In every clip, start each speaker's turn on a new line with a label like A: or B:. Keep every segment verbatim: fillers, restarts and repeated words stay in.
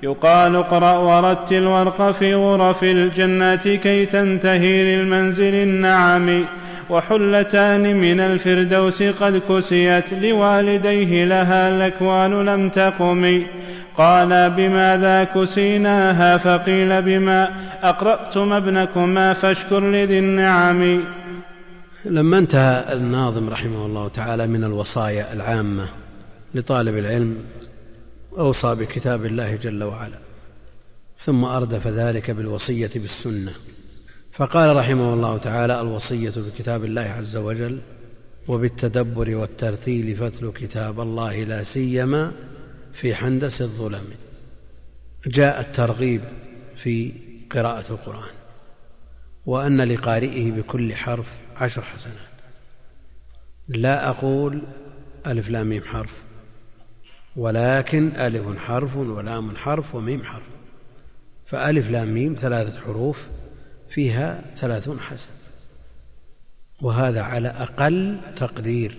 A: يقال اقرأ ورتل وارق في غرف الجنة كي تنتهي للمنزل النعم، وحلتان من الفردوس قد كسيت لوالديه لها الأكوان لم تقم. قال بماذا كسيناها؟ فقيل بما أقرأتم ابنكما فاشكر لذي النعم.
B: لما انتهى الناظم رحمه الله تعالى من الوصايا العامة لطالب العلم أوصى بكتاب الله جل وعلا، ثم أردف ذلك بالوصية بالسنة، فقال رحمه الله تعالى: الوصية بكتاب الله عز وجل وبالتدبر والترتيل فاتل كتاب الله لا سيما في حندس الظلم. جاء الترغيب في قراءة القرآن، وأن لقارئه بكل حرف عشر حسنات. لا أقول ألف لام ميم حرف، ولكن ألف حرف ولام حرف وميم حرف، فألف لام ميم ثلاثة حروف فيها ثلاثون حسن، وهذا على أقل تقدير.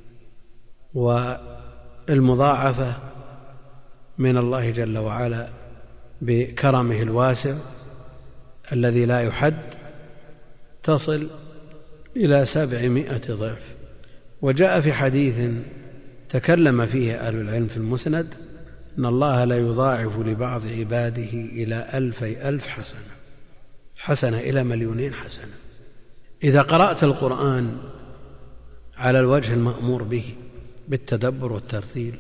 B: والمضاعفة من الله جل وعلا بكرمه الواسع الذي لا يحد تصل إلى سبعمائة ضعف. وجاء في حديث تكلم فيه أهل العلم في المسند أن الله لا يضاعف لبعض عباده إلى ألفي ألف حسنة، حسنة إلى مليونين حسنة. إذا قرأت القرآن على الوجه المأمور به بالتدبر والترتيل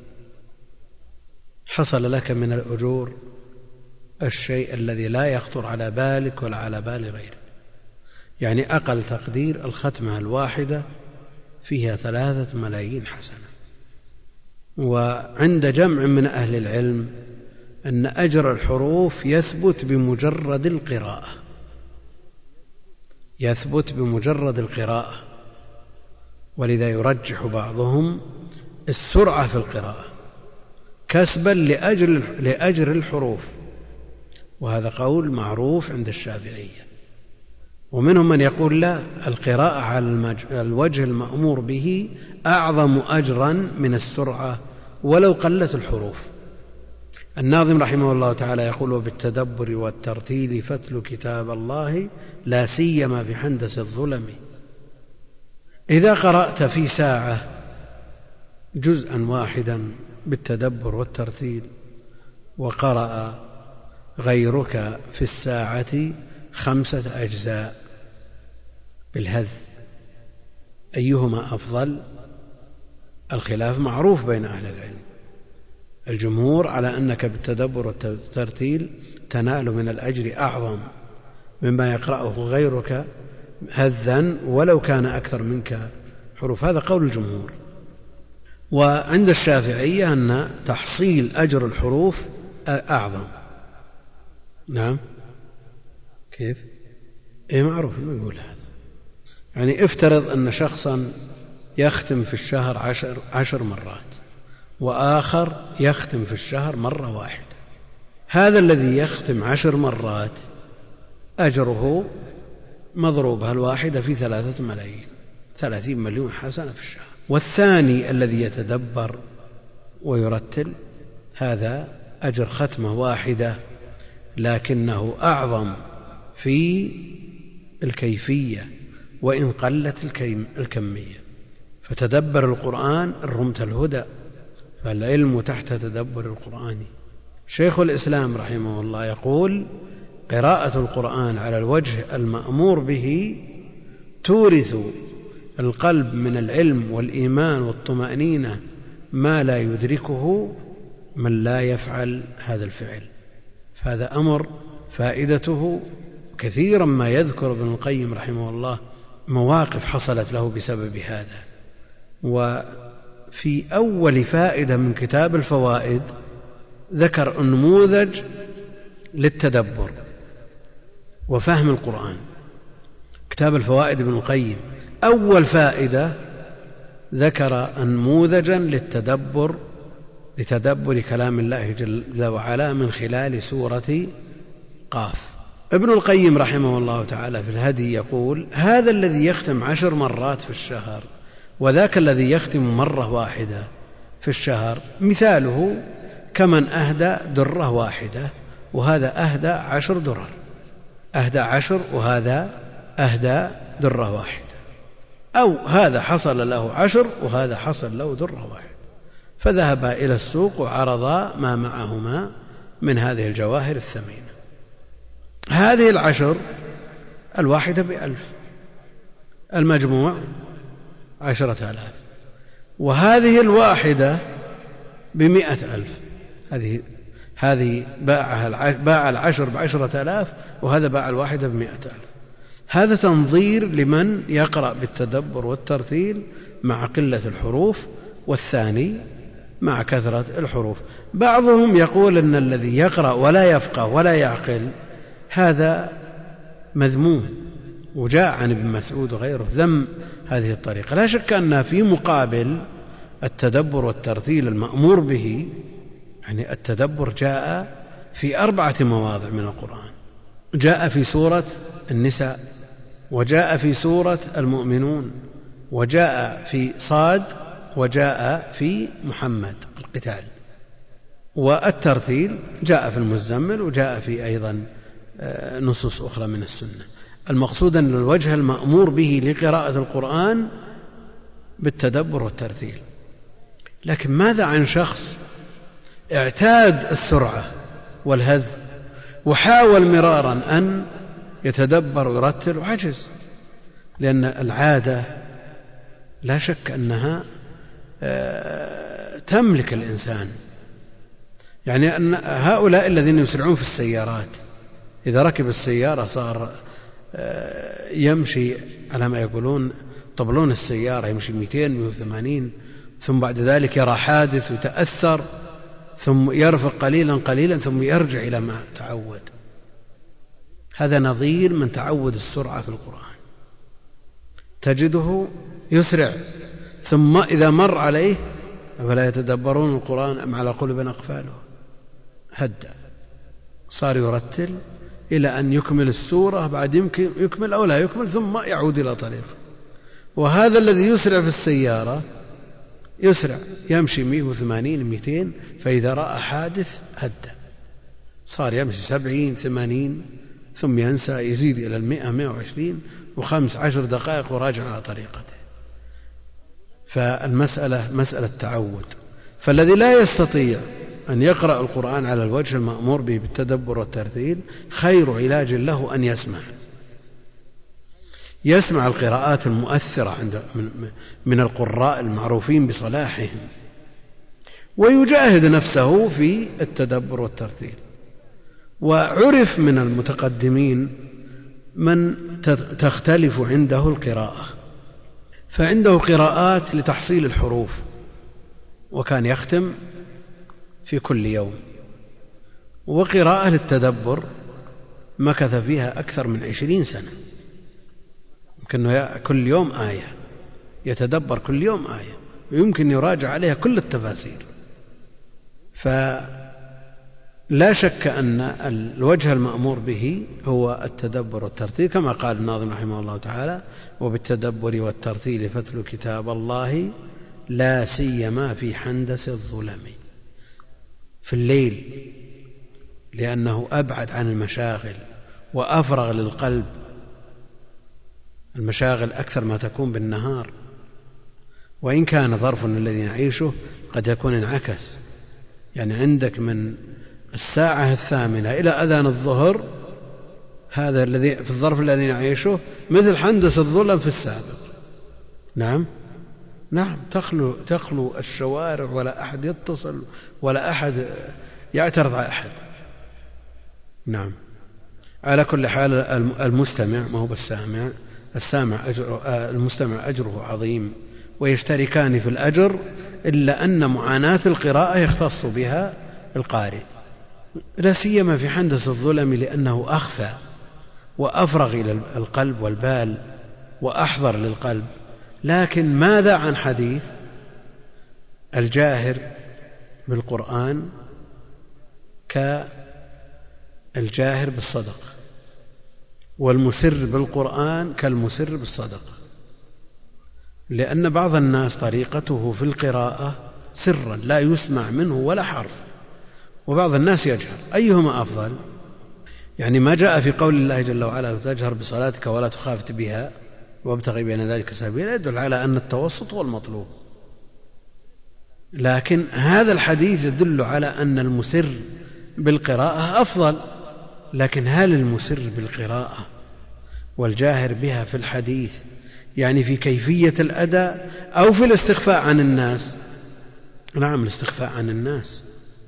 B: حصل لك من الأجور الشيء الذي لا يخطر على بالك ولا على بال غيرك. يعني أقل تقدير الختمة الواحدة فيها ثلاثة ملايين حسنة. وعند جمع من أهل العلم أن أجر الحروف يثبت بمجرد القراءة، يثبت بمجرد القراءة، ولذا يرجح بعضهم السرعة في القراءة كسبا لأجر, لأجر الحروف، وهذا قول معروف عند الشافعية. ومنهم من يقول لا، القراءة على الوجه المأمور به أعظم أجرا من السرعة ولو قلت الحروف. الناظم رحمه الله تعالى يقول: وبالتدبر والترتيل فاتل كتاب الله لا سيما في حندس الظلم. إذا قرأت في ساعة جزءا واحدا بالتدبر والترتيل، وقرأ غيرك في الساعة خمسة أجزاء بالهذ، أيهما أفضل؟ الخلاف معروف بين أهل العلم. الجمهور على أنك بالتدبر والترتيل تنال من الأجر أعظم مما يقرأه غيرك هذا ولو كان أكثر منك حروف، هذا قول الجمهور. وعند الشافعية أن تحصيل أجر الحروف أعظم. نعم، كيف؟ إيه معروف إنه يقول هذا. يعني افترض أن شخصا يختم في الشهر عشر, عشر مرات، وآخر يختم في الشهر مرة واحدة. هذا الذي يختم عشر مرات أجره مضروبها الواحدة في ثلاثة ملايين، ثلاثين مليون حسنة في الشهر. والثاني الذي يتدبر ويرتل هذا أجر ختمة واحدة، لكنه أعظم في الكيفية وإن قلت الكمية. فتدبر القرآن رمت الهدى، فالعلم تحت تدبر القرآن. شيخ الإسلام رحمه الله يقول: قراءة القرآن على الوجه المأمور به تورث القلب من العلم والإيمان والطمأنينة ما لا يدركه من لا يفعل هذا الفعل. فهذا أمر فائدته كثيرا ما يذكر ابن القيم رحمه الله مواقف حصلت له بسبب هذا. وفي أول فائدة من كتاب الفوائد ذكر النموذج للتدبر وفهم القرآن. كتاب الفوائد ابن القيم أول فائدة ذكر نموذجا للتدبر لتدبر كلام الله جل وعلا من خلال سورة قاف. ابن القيم رحمه الله تعالى في الهدي يقول: هذا الذي يختم عشر مرات في الشهر وذاك الذي يختم مرة واحدة في الشهر مثاله كمن أهدى درة واحدة وهذا أهدى عشر درر، أهدى عشر وهذا أهدى درة واحدة، أو هذا حصل له عشر وهذا حصل له درة واحدة، فذهبا إلى السوق وعرضا ما معهما من هذه الجواهر الثمينة. هذه العشر الواحدة بألف، المجموع عشرة آلاف، وهذه الواحدة بمئة ألف. هذه هذه باعها باع العشر بعشرة آلاف وهذا باع الواحدة بمئة ألف. هذا تنظير لمن يقرأ بالتدبر والترتيل مع قلة الحروف، والثاني مع كثرة الحروف. بعضهم يقول أن الذي يقرأ ولا يفقه ولا يعقل هذا مذموم، وجاء عن ابن مسعود وغيره ذم هذه الطريقة. لا شك أنها في مقابل التدبر والترتيل المأمور به، يعني التدبر جاء في أربعة مواضع من القرآن، جاء في سورة النساء، وجاء في سورة المؤمنون، وجاء في صاد، وجاء في محمد القتال. والترتيل جاء في المزمل، وجاء في أيضا نصوص أخرى من السنة. المقصود أن الوجه المأمور به لقراءة القرآن بالتدبر والترتيل. لكن ماذا عن شخص اعتاد السرعة والهذ وحاول مرارا أن يتدبر ويرتل وعجز؟ لأن العادة لا شك أنها تملك الإنسان. يعني أن هؤلاء الذين يسرعون في السيارات إذا ركب السيارة صار يمشي على ما يقولون طبلون السيارة، يمشي مئتين مئة وثمانين، ثم بعد ذلك يرى حادث ويتأثر، ثم يرفق قليلا قليلا ثم يرجع إلى ما تعود. هذا نظير من تعود السرعة في القرآن، تجده يسرع ثم إذا مر عليه فلا يتدبرون القرآن أم على قلوب أقفالها، هدأ صار يرتل إلى أن يكمل السورة، بعد يمكن يكمل أو لا يكمل ثم يعود إلى طريقه. وهذا الذي يسرع في السيارة يسرع يمشي مئة وثمانين مئتين، فإذا رأى حادث هدأ صار يمشي سبعين ثمانين ثم ينسى يزيد إلى المئة مئة وعشرين وخمس عشر دقائق وراجع على طريقته. فالمسألة مسألة تعود. فالذي لا يستطيع أن يقرأ القرآن على الوجه المأمور به بالتدبر والترتيل خير علاج له أن يسمع يسمع القراءات المؤثرة عند من القراء المعروفين بصلاحهم، ويجاهد نفسه في التدبر والترتيل. وعرف من المتقدمين من تختلف عنده القراءة، فعنده قراءات لتحصيل الحروف، وكان يختم في كل يوم، وقراءة للتدبر مكث فيها أكثر من عشرين سنة، يمكن كل يوم آية، يتدبر كل يوم آية، ويمكن يراجع عليها كل التفاسير. فلا شك أن الوجه المأمور به هو التدبر والترتيل، كما قال الناظم رحمه الله تعالى: وبالتدبر والترتيل فاتلو كتاب الله لا سيما في حندس الظلم. في الليل لأنه أبعد عن المشاغل وأفرغ للقلب، المشاغل أكثر ما تكون بالنهار، وإن كان ظرف الذي نعيشه قد يكون انعكس، يعني عندك من الساعة الثامنة إلى أذان الظهر، هذا الذي في الظرف الذي نعيشه مثل حندس الظلم في السابق. نعم نعم تخلو, تخلو الشوارع، ولا أحد يتصل ولا أحد يعترض على أحد. نعم. على كل حال المستمع ما هو بالسامع، السامع أجر المستمع أجره عظيم، ويشتركان في الأجر، إلا أن معاناة القراءة يختص بها القارئ، لا سيما في حندس الظلم، لأنه أخفى وأفرغ إلى القلب والبال وأحضر للقلب. لكن ماذا عن حديث الجاهر بالقرآن كالجاهر بالصدق، والمسر بالقرآن كالمسر بالصدق؟ لأن بعض الناس طريقته في القراءة سرا لا يسمع منه ولا حرف، وبعض الناس يجهر، أيهما أفضل؟ يعني ما جاء في قول الله جل وعلا تجهر بصلاتك ولا تخافت بها وابتغي بين ذلك سبيلا يدل على أن التوسط هو المطلوب، لكن هذا الحديث يدل على أن المسر بالقراءة أفضل. لكن هل المسر بالقراءة والجاهر بها في الحديث يعني في كيفية الأداء أو في الاستخفاء عن الناس؟ نعم، الاستخفاء عن الناس،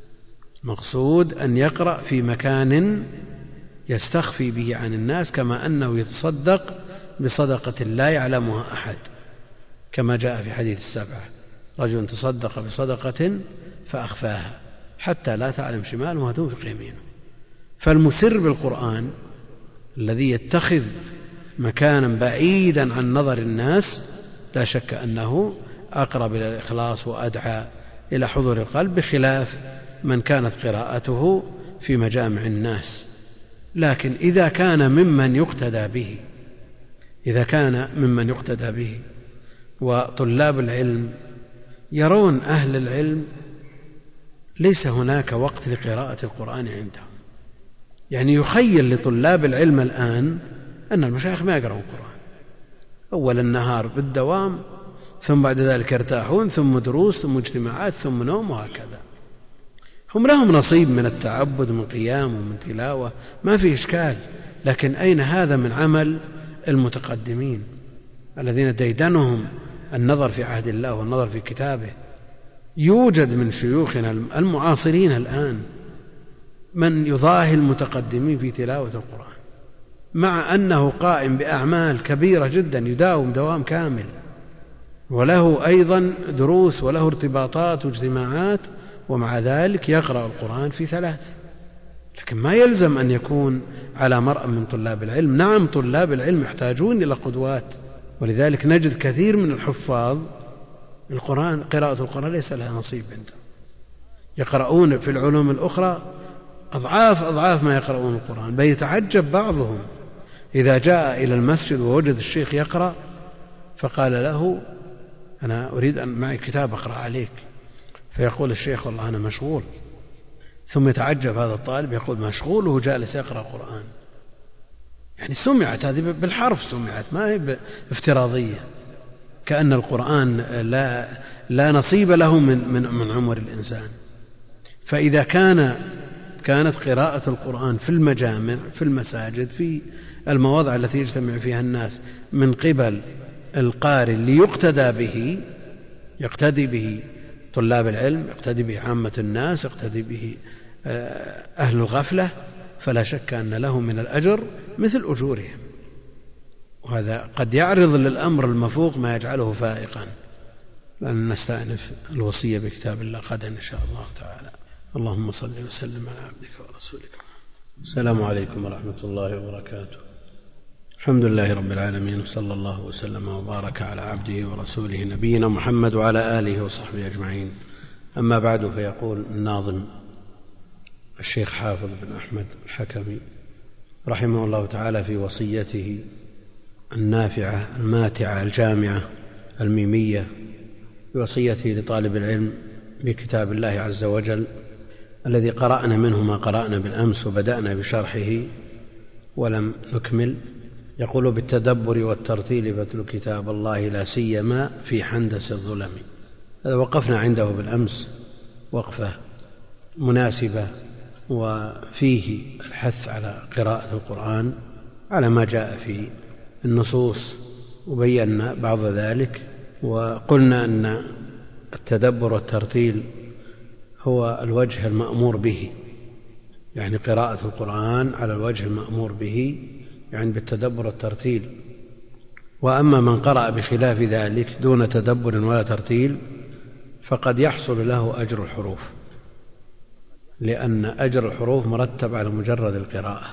B: مقصود أن يقرأ في مكان يستخفي به عن الناس، كما أنه يتصدق بصدقة لا يعلمها أحد، كما جاء في حديث السبعة: رجل تصدق بصدقة فأخفاها حتى لا تعلم شماله ما تنفق يمينه. فالمسر بالقرآن الذي يتخذ مكانا بعيدا عن نظر الناس لا شك أنه أقرب إلى الإخلاص وأدعى إلى حضور القلب، بخلاف من كانت قراءته في مجامع الناس. لكن إذا كان ممن يقتدى به إذا كان ممن يقتدى به وطلاب العلم يرون أهل العلم ليس هناك وقت لقراءة القرآن عندهم، يعني يخيل لطلاب العلم الآن أن المشايخ ما يقرأون القرآن، أول النهار بالدوام، ثم بعد ذلك يرتاحون، ثم دروس، ثم اجتماعات، ثم نوم، وهكذا. هم لهم نصيب من التعبد، من قيام ومن تلاوة، ما في إشكال، لكن أين هذا من عمل المتقدمين الذين ديدنهم النظر في عهد الله والنظر في كتابه؟ يوجد من شيوخنا المعاصرين الآن من يضاهي المتقدمين في تلاوة القرآن، مع أنه قائم بأعمال كبيرة جدا، يداوم دوام كامل، وله أيضا دروس وله ارتباطات واجتماعات، ومع ذلك يقرأ القرآن في ثلاث. لكن ما يلزم أن يكون على مرأى من طلاب العلم. نعم، طلاب العلم يحتاجون إلى قدوات، ولذلك نجد كثير من الحفاظ القرآن قراءة القرآن ليس لها نصيب عندهم، يقرؤون في العلوم الأخرى أضعاف أضعاف ما يقرؤون القرآن، بل يتعجب بعضهم إذا جاء إلى المسجد ووجد الشيخ يقرأ فقال له: أنا أريد أن معي كتاب أقرأ عليك، فيقول الشيخ: والله أنا مشغول. ثم يتعجب هذا الطالب يقول: مشغول وهو جالس يقرأ القرآن. يعني سمعت هذه بالحرف، سمعت ما هي افتراضية، كأن القرآن لا, لا نصيب له من, من, من عمر الإنسان. فإذا كان كانت قراءة القرآن في المجامع، في المساجد، في المواضع التي يجتمع فيها الناس من قبل القارئ ليقتدى به، يقتدي به طلاب العلم، يقتدي به عامة الناس، يقتدي به أهل الغفلة، فلا شك أن له من الأجر مثل أجورهم. وهذا قد يعرض للأمر المفوق ما يجعله فائقا. لأن نستأنف الوصية بكتاب الله غدا إن شاء الله تعالى. اللهم صل وسلم على عبدك ورسولك. السلام عليكم ورحمة الله وبركاته. الحمد لله رب العالمين، وصلى الله وسلم وبارك على عبده ورسوله نبينا محمد وعلى آله وصحبه أجمعين. أما بعد، فيقول الناظم الشيخ حافظ بن أحمد الحكمي رحمه الله تعالى في وصيته النافعة الماتعة الجامعة الميمية، بوصيته لطالب العلم بكتاب الله عز وجل الذي قرأنا منه ما قرأنا بالأمس وبدأنا بشرحه ولم نكمل. يقول: بالتدبر والترتيل فاتل كتاب الله لا سيما في حندس الظلم. هذا وقفنا عنده بالأمس وقفة مناسبة، وفيه الحث على قراءة القرآن على ما جاء في النصوص، وبينا بعض ذلك، وقلنا أن التدبر والترتيل هو الوجه المأمور به، يعني قراءة القرآن على الوجه المأمور به، يعني بالتدبر والترتيل. وأما من قرأ بخلاف ذلك دون تدبر ولا ترتيل فقد يحصل له أجر الحروف، لأن أجر الحروف مرتب على مجرد القراءة.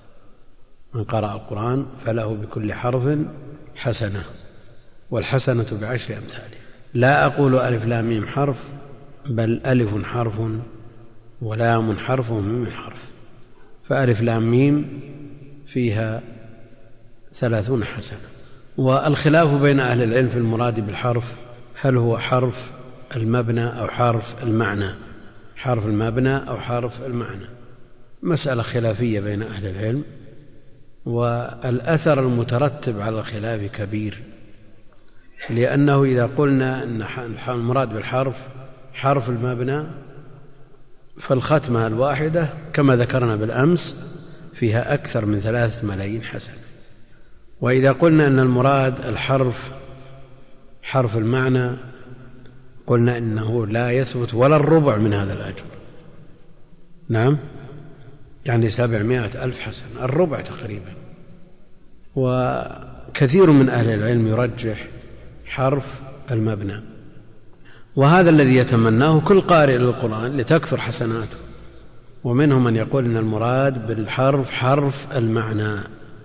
B: من قرأ القرآن فله بكل حرف حسنة، والحسنة بعشر أمثالها. لا أقول ألف لام ميم حرف، بل ألف حرف ولام حرف وميم حرف، فألف لام ميم فيها ثلاثون حسنة. والخلاف بين أهل العلم في المراد بالحرف، هل هو حرف المبنى أو حرف المعنى. حرف المبنى أو حرف المعنى، مسألة خلافية بين أهل العلم، والأثر المترتب على الخلاف كبير، لأنه إذا قلنا أن المراد بالحرف حرف المبنى فالختمة الواحدة كما ذكرنا بالأمس فيها أكثر من ثلاثة ملايين حسنة، وإذا قلنا أن المراد الحرف حرف المعنى قلنا إنه لا يثبت ولا الربع من هذا الأجر. نعم، يعني سبعمائة ألف حسنة، الربع تقريبا. وكثير من أهل العلم يرجح حرف المبنى، وهذا الذي يتمناه كل قارئ للقرآن لتكثر حسناته. ومنهم من يقول إن المراد بالحرف حرف المعنى،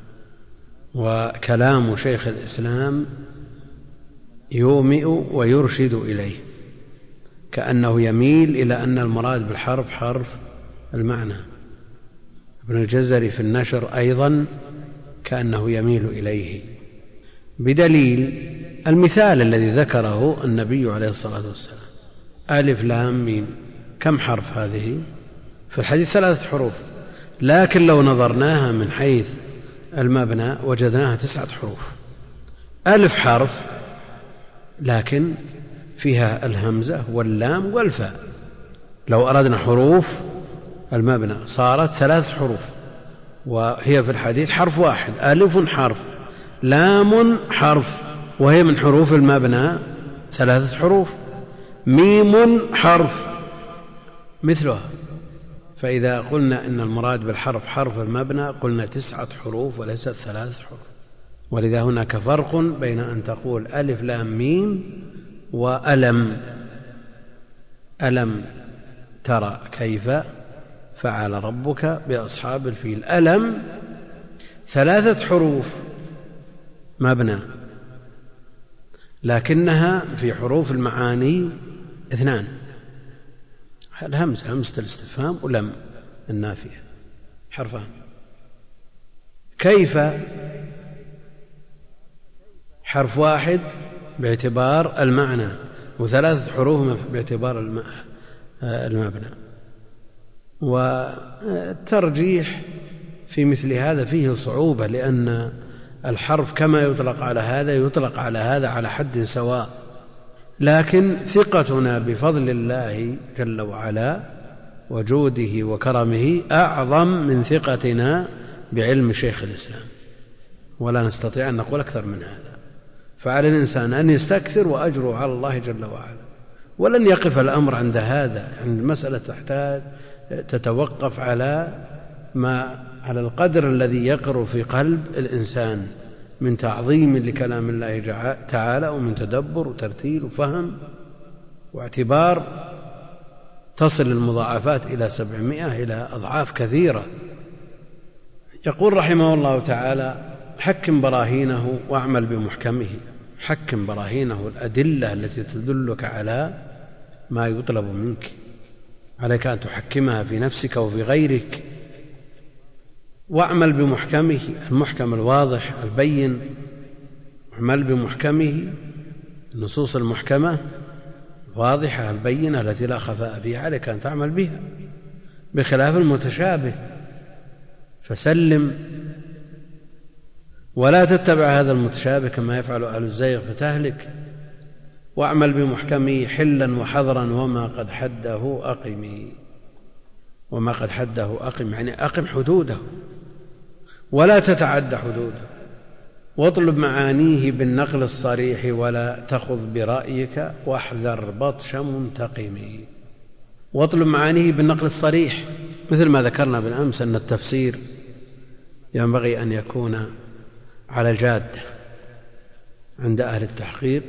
B: وكلام شيخ الإسلام يومئ ويرشد إليه، كأنه يميل إلى أن المراد بالحرف حرف المعنى. ابن الجزري في النشر أيضا كأنه يميل إليه، بدليل المثال الذي ذكره النبي عليه الصلاة والسلام، ألف لام ميم، كم حرف هذه؟ في الحديث ثلاثة حروف، لكن لو نظرناها من حيث المبنى وجدناها تسعة حروف. ألف حرف لكن فيها الهمزة واللام والفاء، لو أردنا حروف المبنى صارت ثلاث حروف، وهي في الحديث حرف واحد، ألف حرف، لام حرف، وهي من حروف المبنى ثلاثة حروف، ميم حرف مثلها. فإذا قلنا إن المراد بالحرف حرف المبنى قلنا تسعة حروف وليست ثلاث حروف. ولذا هناك فرق بين أن تقول ألف لام ميم وألم. ألم ترى كيف فعل ربك بأصحاب الفيل، ألم ثلاثة حروف مبنى، لكنها في حروف المعاني اثنان، الهمزة همزة الاستفهام ولم النافية حرفان. كيف حرف واحد باعتبار المعنى وثلاثة حروف باعتبار المبنى. والترجيح في مثل هذا فيه صعوبة، لأن الحرف كما يطلق على هذا يطلق على هذا على حد سواء، لكن ثقتنا بفضل الله جل وعلا وجوده وكرمه أعظم من ثقتنا بعلم شيخ الإسلام، ولا نستطيع أن نقول أكثر من هذا. فعلى الإنسان أن يستكثر وأجره على الله جل وعلا، ولن يقف الأمر عند هذا. عند المسألة تحتاج تتوقف على ما على القدر الذي يقر في قلب الإنسان من تعظيم لكلام الله تعالى، ومن تدبر وترتيل وفهم واعتبار، تصل المضاعفات إلى سبعمائة إلى أضعاف كثيرة. يقول رحمه الله تعالى: حكم براهينه واعمل بمحكمه. حكم براهينه، الأدلة التي تدلك على ما يطلب منك، عليك أن تحكمها في نفسك وفي غيرك. واعمل بمحكمه، المحكم الواضح البين، اعمل بمحكمه، النصوص المحكمة واضحة البينة التي لا خفاء فيها، عليك أن تعمل بها، بخلاف المتشابه فسلم ولا تتبع هذا المتشابه كما يفعل أهل الزيغ فتهلك. واعمل بمحكمه حلا وحذرا وما قد حده أقمي. وما قد حده أقم يعني أقم حدوده ولا تتعد حدوده. واطلب معانيه بالنقل الصريح ولا تخذ برأيك واحذر بطش منتقم. واطلب معانيه بالنقل الصريح، مثل ما ذكرنا بالأمس أن التفسير ينبغي أن يكون على الجادة عند أهل التحقيق،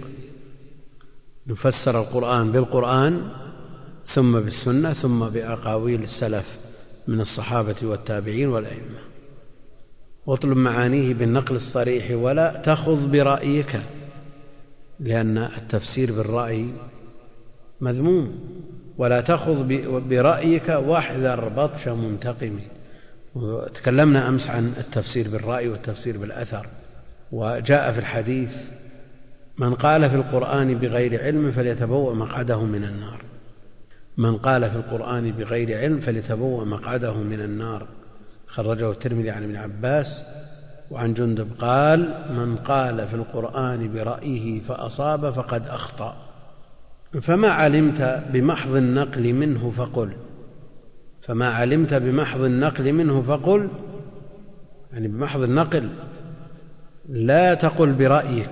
B: نفسر القرآن بالقرآن ثم بالسنة ثم بأقاويل السلف من الصحابة والتابعين والأئمة. واطلب معانيه بالنقل الصريح ولا تخذ برأيك، لأن التفسير بالرأي مذموم. ولا تخذ برأيك واحذر بطش منتقم. وتكلمنا أمس عن التفسير بالرأي والتفسير بالأثر، وجاء في الحديث: من قال في القرآن بغير علم فليتبوأ مقعده من النار. من قال في القرآن بغير علم فليتبوأ مقعده من النار، خرجه الترمذي عن ابن عباس. وعن جندب قال: من قال في القرآن برأيه فأصاب فقد أخطأ. فما علمت بمحض النقل منه فقل فما علمت بمحض النقل منه فقل يعني بمحض النقل، لا تقل برأيك،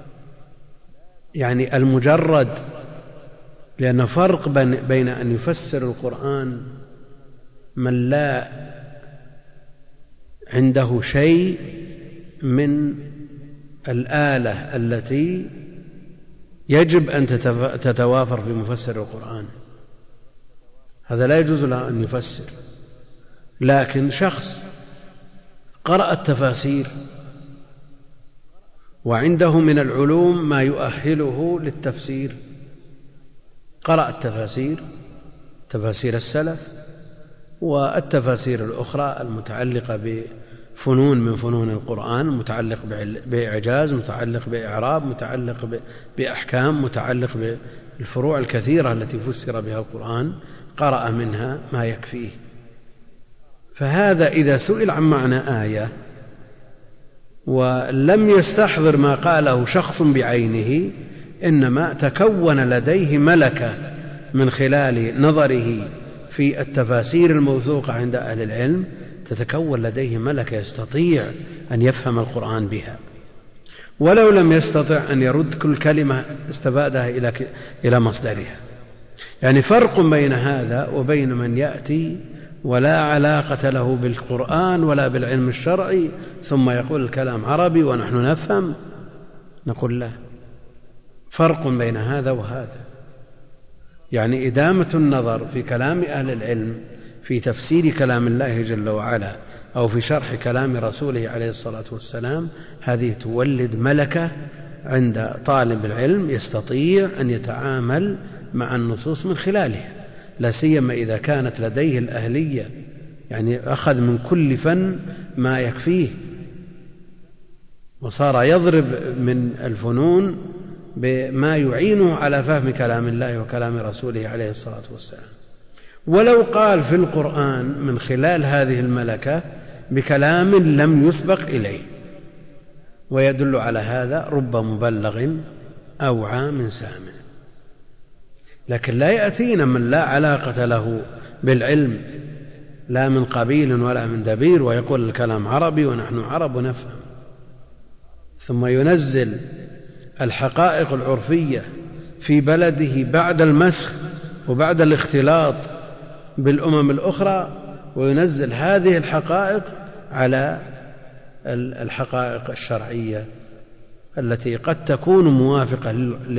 B: يعني المجرد، لأن فرق بين أن يفسر القرآن من لا عنده شيء من الآلة التي يجب أن تتوافر في مفسر القرآن، هذا لا يجوز له أن يفسر. لكن شخص قرأ التفاسير وعنده من العلوم ما يؤهله للتفسير، قرأ التفاسير، تفاسير السلف والتفاسير الأخرى المتعلقة بفنون من فنون القرآن، متعلق بإعجاز، متعلق بإعراب، متعلق بأحكام، متعلق بالفروع الكثيرة التي فسر بها القرآن، قرأ منها ما يكفيه. فهذا إذا سئل عن معنى آية ولم يستحضر ما قاله شخص بعينه، إنما تكون لديه ملكة من خلال نظره في التفاسير الموثوقة عند أهل العلم، تتكون لديه ملكة يستطيع أن يفهم القرآن بها، ولو لم يستطع أن يرد كل كلمة استفادها إلى إلى مصدرها. يعني فرق بين هذا وبين من يأتي ولا علاقة له بالقرآن ولا بالعلم الشرعي ثم يقول الكلام عربي ونحن نفهم، نقول لا، فرق بين هذا وهذا. يعني إدامة النظر في كلام أهل العلم في تفسير كلام الله جل وعلا أو في شرح كلام رسوله عليه الصلاة والسلام، هذه تولد ملكة عند طالب العلم يستطيع أن يتعامل مع النصوص من خلالها، لا سيما إذا كانت لديه الأهلية، يعني أخذ من كل فن ما يكفيه وصار يضرب من الفنون بما يعينه على فهم كلام الله وكلام رسوله عليه الصلاة والسلام. ولو قال في القرآن من خلال هذه الملكة بكلام لم يسبق إليه، ويدل على هذا رب مبلغ أوعى من سامع. لكن لا يأتينا من لا علاقة له بالعلم لا من قبيل ولا من دبير ويقول الكلام عربي ونحن عرب نفهم، ثم ينزل الحقائق العرفية في بلده بعد المسخ وبعد الاختلاط بالأمم الأخرى، وينزل هذه الحقائق على الحقائق الشرعية التي قد تكون موافقة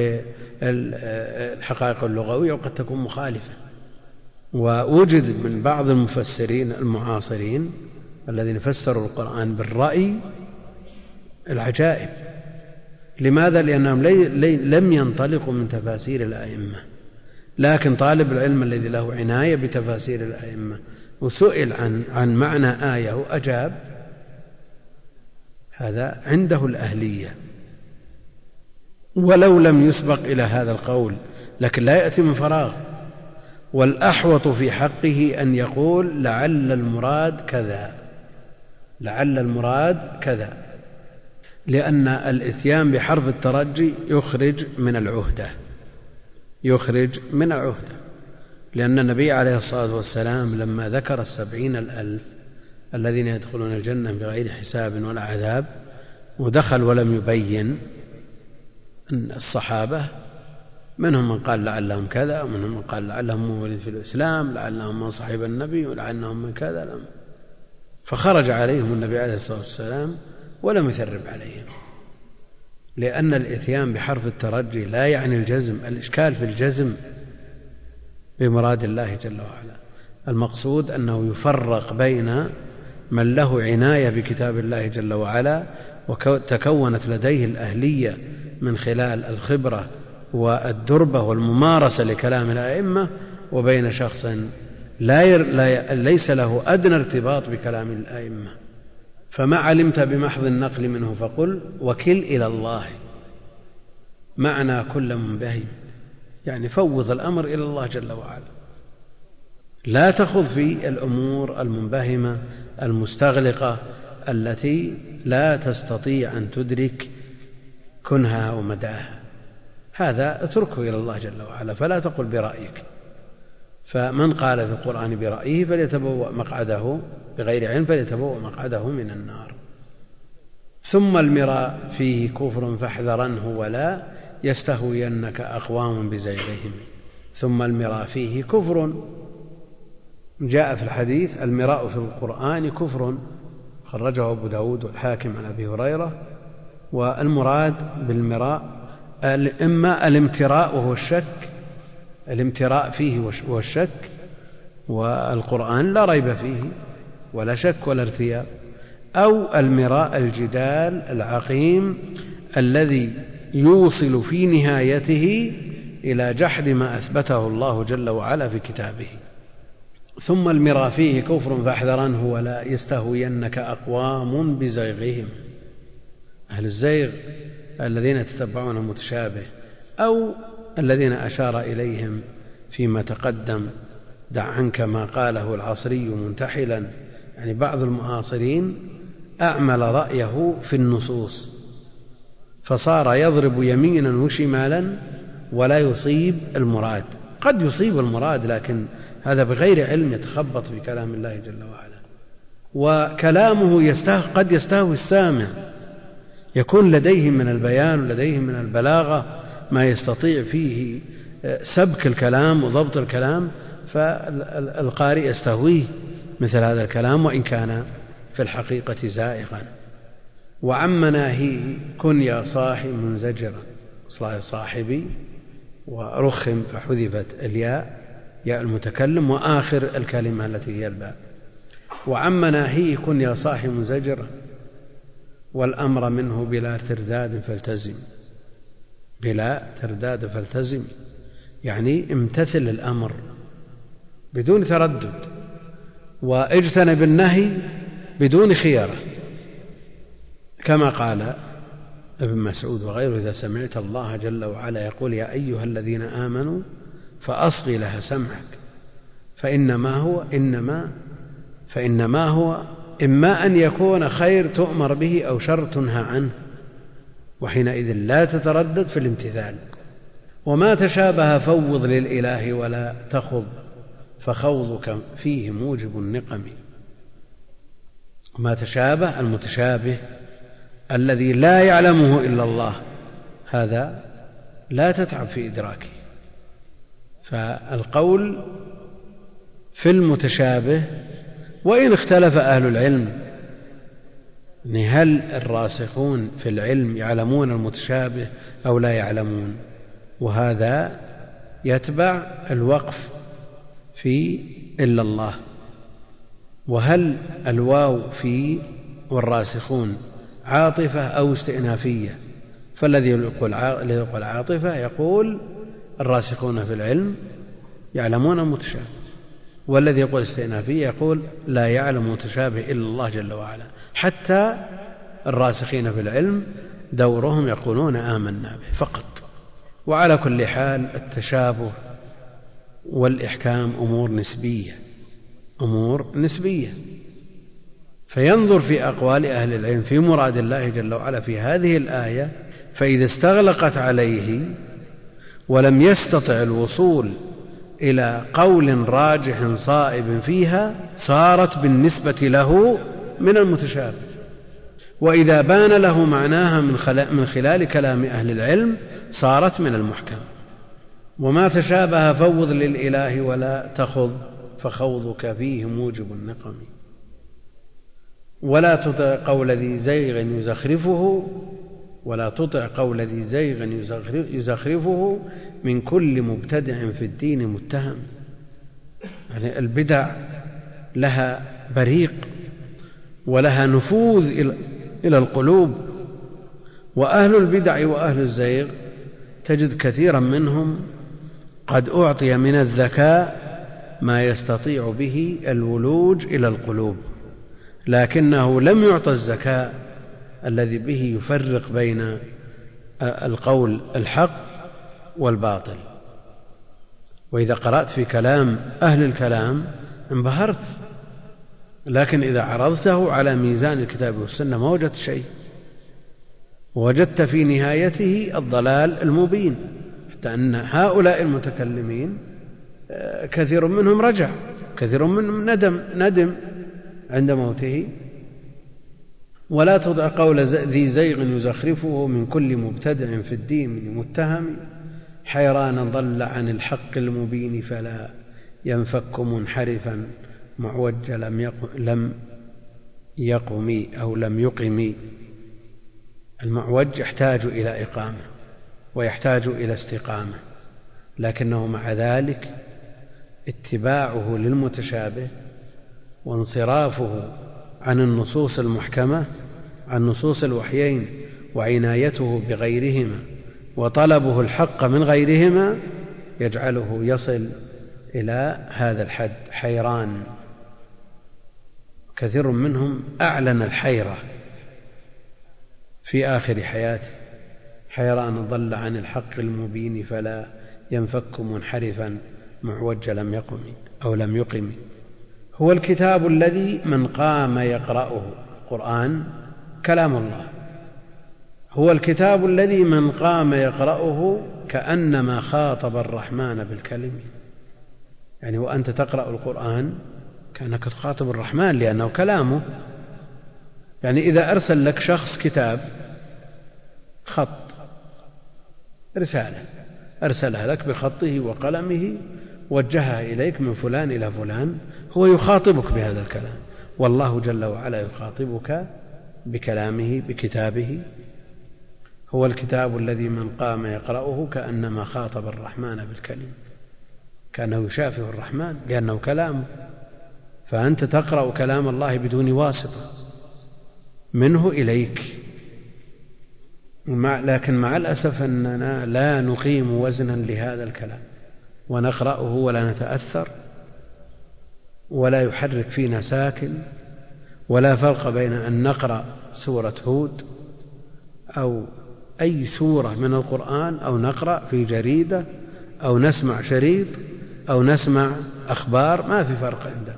B: للحقائق اللغوية وقد تكون مخالفة. ووجد من بعض المفسرين المعاصرين الذين فسروا القرآن بالرأي العجائب. لماذا؟ لأنهم لم ينطلقوا من تفاسير الأئمة، لكن طالب العلم الذي له عناية بتفاسير الأئمة وسئل عن عن معنى آية وأجاب، هذا عنده الأهلية ولو لم يسبق إلى هذا القول، لكن لا يأتي من فراغ. والأحوط في حقه أن يقول لعل المراد كذا، لعل المراد كذا، لأن الإتيان بحرف الترجي يخرج من العهدة، يخرج من العهدة. لأن النبي عليه الصلاة والسلام لما ذكر السبعين الألف الذين يدخلون الجنة بغير حساب ولا عذاب، ودخل ولم يبين أن الصحابة منهم من قال لعلهم كذا، ومنهم من قال لعلهم مولد في الإسلام، لعلهم من صحب النبي، ولعلهم من كذا، لم فخرج عليهم النبي عليه الصلاة والسلام ولم يثرب عليهم، لأن الإتيان بحرف الترجي لا يعني الجزم. الإشكال في الجزم بمراد الله جل وعلا، المقصود أنه يفرق بين من له عناية بكتاب الله جل وعلا وتكونت لديه الأهلية من خلال الخبرة والدربة والممارسة لكلام الأئمة، وبين شخص لا ير... لا ليس له أدنى ارتباط بكلام الأئمة. فما علمت بمحض النقل منه فقل وكل إلى الله، معنى كل منبهي، يعني فوض الأمر إلى الله جل وعلا. لا تخض في الأمور المنبهمة المستغلقة التي لا تستطيع أن تدرك كنهها ومداها، هذا اتركه إلى الله جل وعلا، فلا تقل برأيك. فمن قال في القرآن برأيه فليتبوأ مقعده بغير علم فليتبوأ مقعده من النار. ثم المراء فيه كفر فاحذرنه ولا يستهوينك أقوام بزيغهم. ثم المراء فيه كفر، جاء في الحديث المراء في القرآن كفر، خرجه أبو داود والحاكم عن أبي هريرة. والمراد بالمراء إما الامتراء وهو الشك، الامتراء فيه وهو الشك، والقرآن لا ريب فيه ولا شك ولا ارتياب، أو المراء الجدال العقيم الذي يوصل في نهايته إلى جحد ما أثبته الله جل وعلا في كتابه. ثم المراء فيه كفر فاحذرنه ولا يستهوينك أقوام بزيغهم، أهل الزيغ الذين يتتبعون المتشابه أو الذين أشار إليهم فيما تقدم. دع عنك ما قاله العصري منتحلا، يعني بعض المعاصرين أعمل رأيه في النصوص فصار يضرب يمينا وشمالا ولا يصيب المراد. قد يصيب المراد لكن هذا بغير علم، يتخبط في كلام الله جل وعلا، وكلامه يستهو قد يستهوي السامع، يكون لديه من البيان ولديه من البلاغة ما يستطيع فيه سبك الكلام وضبط الكلام، فالقارئ يستهويه مثل هذا الكلام وإن كان في الحقيقة زائغا. وعم ناهيه كن يا صاحي منزجرا، صاحبي ورخم فحذفت الياء ياء المتكلم وآخر الكلمة التي هي الباء. وعم ناهيه كن يا صاحي منزجرا والأمر منه بلا ترداد فالتزم، بلا ترداد فالتزم يعني امتثل الأمر بدون تردد، واجتنب النهي بدون خيارة، كما قال ابن مسعود وغيره إذا سمعت الله جل وعلا يقول يا أيها الذين آمنوا فأصغي لها سمعك فإنما هو إنما فإنما هو إما أن يكون خير تؤمر به أو شر تنهى عنه، وحينئذ لا تتردد في الامتثال. وما تشابه فوض للإله ولا تخض فخوضك فيه موجب النقم. ما تشابه المتشابه الذي لا يعلمه إلا الله، هذا لا تتعب في إدراكه. فالقول في المتشابه وإن اختلف أهل العلم، هل الراسخون في العلم يعلمون المتشابه أو لا يعلمون، وهذا يتبع الوقف في إلا الله. وهل الواو في والراسخون عاطفة أو استئنافية؟ فالذي يقول عاطفة يقول الراسخون في العلم يعلمون المتشابه، والذي يقول استئنافية يقول لا يعلم متشابه إلا الله جل وعلا. حتى الراسخين في العلم دورهم يقولون آمنا به فقط. وعلى كل حال التشابه والإحكام أمور نسبية، أمور نسبية، فينظر في أقوال أهل العلم في مراد الله جل وعلا في هذه الآية، فإذا استغلقت عليه ولم يستطع الوصول إلى قول راجح صائب فيها صارت بالنسبة له من المتشابه، وإذا بان له معناها من خلال كلام أهل العلم صارت من المحكم. وما تشابه فوض للإله ولا تخض فخوضك فيه موجب النقم. ولا تطع قول ذي زيغ يزخرفه ولا تطع قول ذي زيغ يزخرفه من كل مبتدع في الدين متهم. يعني البدع لها بريق ولها نفوذ إلى القلوب، وأهل البدع وأهل الزيغ تجد كثيرا منهم قد أعطي من الذكاء ما يستطيع به الولوج إلى القلوب، لكنه لم يعطى الذكاء الذي به يفرق بين القول الحق والباطل. وإذا قرأت في كلام أهل الكلام انبهرت، لكن إذا عرضته على ميزان الكتاب والسنة ما وجدت شيء، وجدت في نهايته الضلال المبين، حتى أن هؤلاء المتكلمين كثير منهم رجع، كثير منهم ندم ندم عند موته. ولا تطع قول ذي زيغ يزخرفه من كل مبتدع في الدين متهم، حيرانا ضل عن الحق المبين فلا ينفك منحرفا معوج لم لم يقم أو لم يقم. المعوج يحتاج إلى إقامة ويحتاج إلى استقامة، لكنه مع ذلك اتباعه للمتشابه وانصرافه عن النصوص المحكمة، عن نصوص الوحيين، وعنايته بغيرهما وطلبه الحق من غيرهما يجعله يصل إلى هذا الحد حيران. كثير منهم أعلن الحيرة في آخر حياته، حيران ضل عن الحق المبين فلا ينفك منحرفا معوج لم يقم أو لم يقم. هو الكتاب الذي من قام يقرأه، القرآن كلام الله، هو الكتاب الذي من قام يقرأه كأنما خاطب الرحمن بالكلم. يعني وأنت تقرأ القرآن كأنك تخاطب الرحمن لأنه كلامه. يعني إذا أرسل لك شخص كتاب خط رسالة أرسلها لك بخطه وقلمه وجهها إليك من فلان إلى فلان، هو يخاطبك بهذا الكلام، والله جل وعلا يخاطبك بكلامه بكتابه. هو الكتاب الذي من قام يقرأه كأنما خاطب الرحمن بالكلم، كأنه يشافه الرحمن لأنه كلامه. فأنت تقرأ كلام الله بدون واسطة منه إليك. لكن مع الأسف أننا لا نقيم وزنا لهذا الكلام ونقرأه ولا نتأثر ولا يحرك فينا ساكن، ولا فرق بين أن نقرأ سورة هود أو أي سورة من القرآن أو نقرأ في جريدة أو نسمع شريط أو نسمع أخبار، ما في فرق عندنا.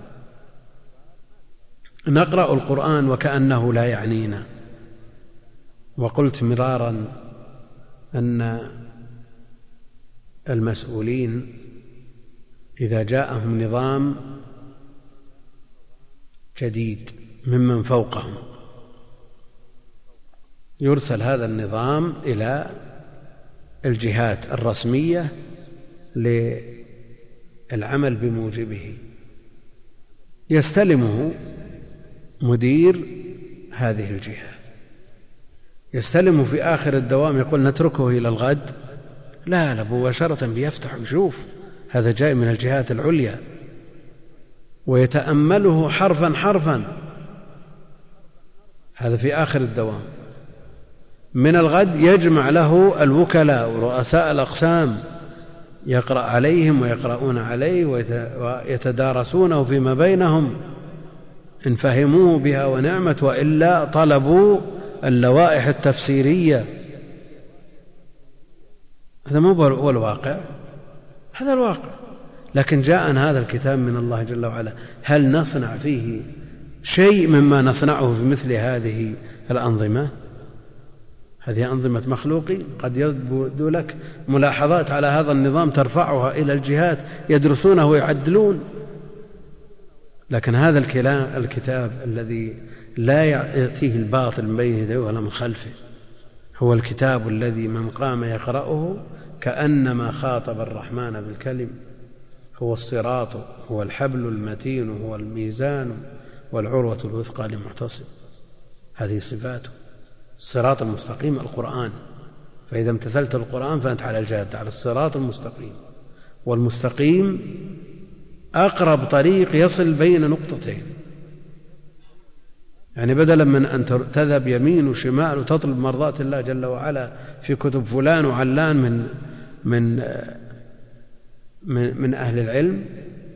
B: نقرأ القرآن وكأنه لا يعنينا. وقلت مرارا أن المسؤولين إذا جاءهم نظام جديد ممن فوقهم يرسل هذا النظام إلى الجهات الرسمية للعمل بموجبه، يستلمه مدير هذه الجهة، يستلمه في آخر الدوام يقول نتركه إلى الغد، لا لا مباشرة بيفتح ويشوف هذا جاي من الجهات العليا ويتأمله حرفا حرفا. هذا في آخر الدوام. من الغد يجمع له الوكلاء ورؤساء الأقسام يقرأ عليهم ويقرؤون عليه ويتدارسونه فيما بينهم، إن فهموه بها ونعمت، وإلا طلبوا اللوائح التفسيرية. هذا مو هو الواقع، هذا الواقع. لكن جاءنا هذا الكتاب من الله جل وعلا، هل نصنع فيه شيء مما نصنعه في مثل هذه الأنظمة؟ هذه أنظمة مخلوقين. قد يبدو لك ملاحظات على هذا النظام ترفعها إلى الجهات يدرسونه ويعدلون، لكن هذا الكتاب الذي لا يأتيه الباطل من بين يديه ولا من خلفه، هو الكتاب الذي من قام يقرأه كأنما خاطب الرحمن بالكلم. هو الصراط، هو الحبل المتين، هو الميزان والعروة الوثقى للمعتصم. هذه صفاته. الصراط المستقيم القرآن، فإذا امتثلت القرآن فأنت على الجادة، على الصراط المستقيم. والمستقيم أقرب طريق يصل بين نقطتين، يعني بدلا من أن تذهب يمين وشمال وتطلب مرضات الله جل وعلا في كتب فلان وعلان من من من, من أهل العلم،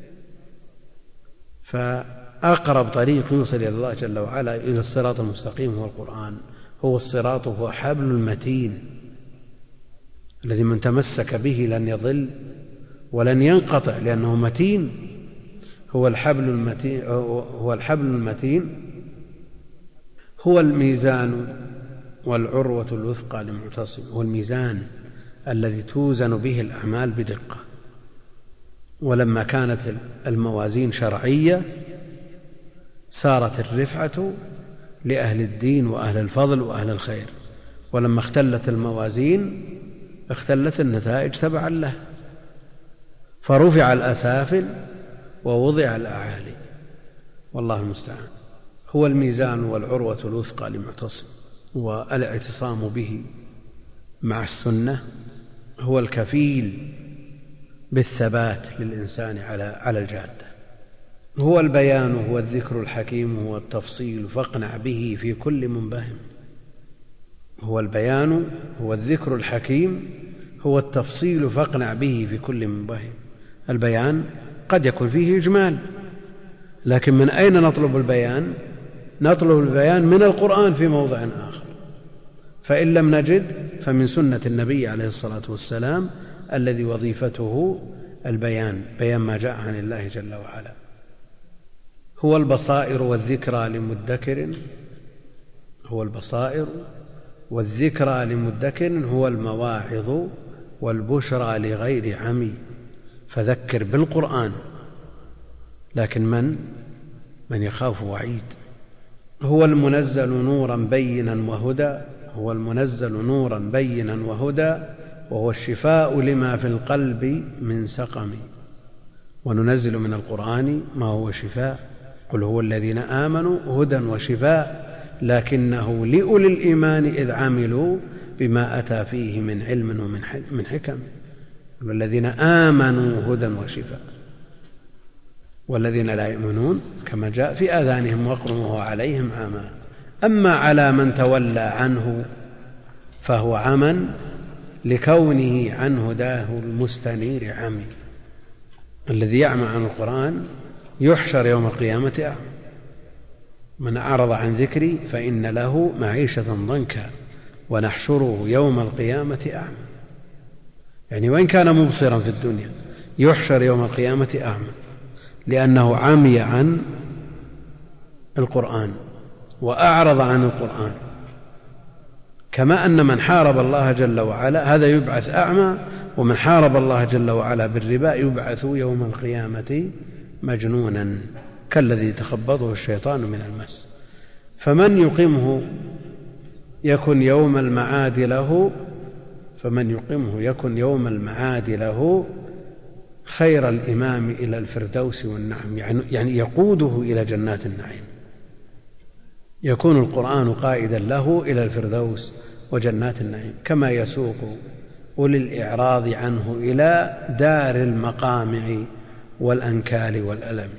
B: فأقرب طريق يوصل إلى الله جل وعلا إلى الصراط المستقيم هو القرآن. هو الصراط، هو حبل المتين الذي من تمسك به لن يضل ولن ينقطع لأنه متين. هو الحبل المتين هو الحبل المتين هو الميزان والعروة الوثقى لمعتصم. هو الميزان الذي توزن به الأعمال بدقة. ولما كانت الموازين شرعية صارت الرفعة لأهل الدين وأهل الفضل وأهل الخير، ولما اختلت الموازين اختلت النتائج تبعا له، فرفع الأسافل ووضع الأعالي، والله المستعان. هو الميزان والعروة الوثقى لمعتصم، والاعتصام به مع السنة هو الكفيل بالثبات للإنسان على على الجادة. هو البيان، هو الذكر الحكيم، هو التفصيل فاقنع به في كل منبهم. هو البيان، هو الذكر الحكيم، هو التفصيل فاقنع به في كل منبهم. البيان قد يكون فيه إجمال، لكن من أين نطلب البيان؟ نطلب البيان من القرآن في موضع آخر، فإن لم نجد فمن سنة النبي عليه الصلاة والسلام الذي وظيفته البيان، بيان ما جاء عن الله جل وعلا. هو البصائر والذكرى لمدكر هو البصائر والذكرى لمدكر هو المواعظ والبشرى لغير عمي. فذكر بالقرآن، لكن من من يخاف وعيد. هو المنزل نورا بينا وهدى هو المنزل نورا بينا وهدى وهو الشفاء لما في القلب من سقم. وننزل من القرآن ما هو شفاء. قل هو الذين آمنوا هدى وشفاء لكنه لأولي الإيمان إذ عملوا بما أتى فيه من علم ومن حكم. والذين آمنوا هدى وشفاء، والذين لا يؤمنون كما جاء في آذانهم وقر وهو عليهم عمى. أما على من تولى عنه فهو عمى لكونه عن هداه المستنير عمي. الذي يعمى عن القرآن يحشر يوم القيامة أعمى. من أعرض عن ذكري فإن له معيشة ضنكا ونحشره يوم القيامة أعمى. يعني وإن كان مبصرا في الدنيا يحشر يوم القيامة أعمى، لأنه عمي عن القرآن وأعرض عن القرآن. كما أن من حارب الله جل وعلا هذا يبعث أعمى، ومن حارب الله جل وعلا بالربا يبعث يوم القيامة مجنونا كالذي تخبطه الشيطان من المس. فمن يقمه يكن يوم المعاد له فمن يقمه يكن يوم المعاد له خير الإمام إلى الفردوس والنعم، يعني يقوده إلى جنات النعيم. يكون القرآن قائدا له إلى الفردوس وجنات النعيم، كما يسوق أولي الإعراض عنه إلى دار المقامع والأنكال والألم.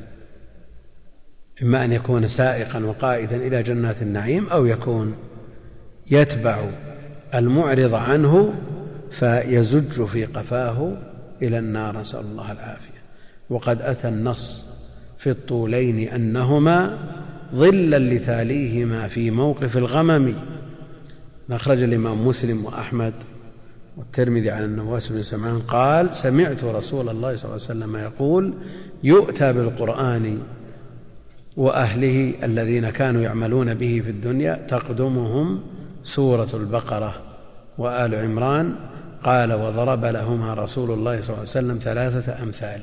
B: إما أن يكون سائقا وقائدا إلى جنات النعيم، أو يكون يتبع المعرض عنه فيزج في قفاه إلى النار، نسأل الله العافية. وقد أتى النص في الطولين أنهما ظلا لتاليهما في موقف الغمم. أخرج الإمام مسلم وأحمد والترمذي عن النواس بن سمعان قال: سمعت رسول الله صلى الله عليه وسلم يقول: يؤتى بالقرآن وأهله الذين كانوا يعملون به في الدنيا تقدمهم سورة البقرة وآل عمران. قال: وضرب لهما رسول الله صلى الله عليه وسلم ثلاثة أمثال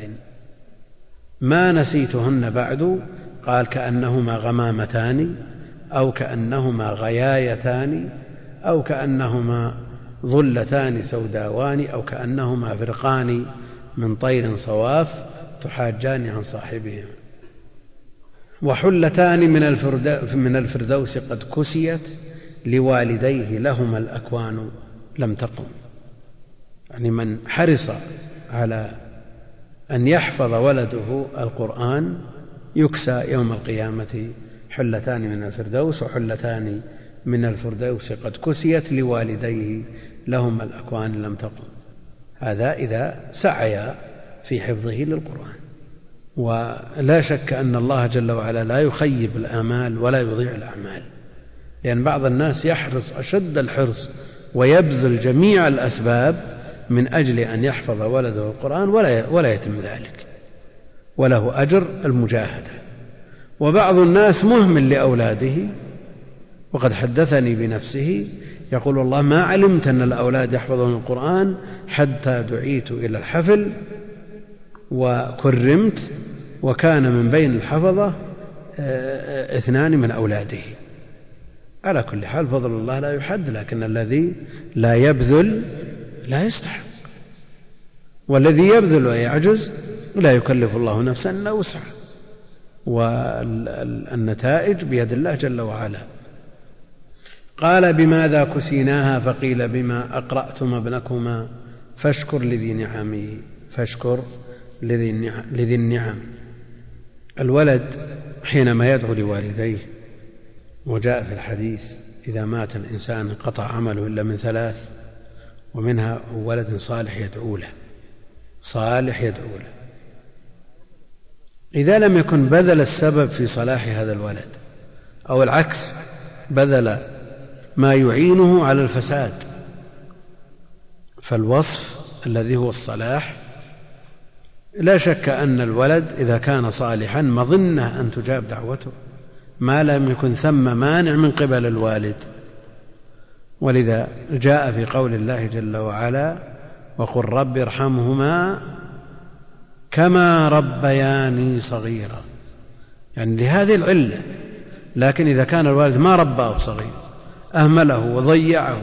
B: ما نسيتهن بعد. قال: كأنهما غمامتان، أو كأنهما غيايتان، أو كأنهما ظلتان سوداوان، أو كأنهما فرقان من طير صواف تحاجان عن صاحبهما. وحلتان من الفردوس قد كسيت لوالديه لهما الأكوان لم تقم. يعني من حرص على أن يحفظ ولده القرآن يكسى يوم القيامة حلتان من الفردوس وحلتان من الفردوس قد كسيت لوالديه لهما الأكوان لم تقم. هذا إذا سعيا في حفظه للقرآن. ولا شك أن الله جل وعلا لا يخيب الآمال ولا يضيع الأعمال، لأن بعض الناس يحرص أشد الحرص ويبذل جميع الأسباب من أجل أن يحفظ ولده القرآن ولا يتم ذلك، وله أجر المجاهدة. وبعض الناس مهمل لأولاده، وقد حدثني بنفسه يقول والله ما علمت أن الأولاد يحفظون القرآن حتى دعيت إلى الحفل وكرمت، وكان من بين الحفظة اثنان من أولاده. على كل حال فضل الله لا يحد، لكن الذي لا يبذل لا يستحق، والذي يبذل ويعجز لا يكلف الله نفسا إلا وسعها، والنتائج بيد الله جل وعلا. قال بماذا كسيناها؟ فقيل بما أقرأتم ابنكما فاشكر لذي نعمه فاشكر لذي النعم. الولد حينما يدعو لوالديه، وجاء في الحديث إذا مات الإنسان انقطع عمله إلا من ثلاث، ومنها ولد صالح يدعو له، صالح يدعو له. إذا لم يكن بذل السبب في صلاح هذا الولد، أو العكس بذل ما يعينه على الفساد، فالوصف الذي هو الصلاح لا شك أن الولد إذا كان صالحا مظنة أن تجاب دعوته ما لم يكن ثم مانع من قبل الوالد. ولذا جاء في قول الله جل وعلا وقل رب ارحمهما كما ربياني صغيرا، يعني لهذه العلة. لكن إذا كان الوالد ما رباه صغير، أهمله وضيعه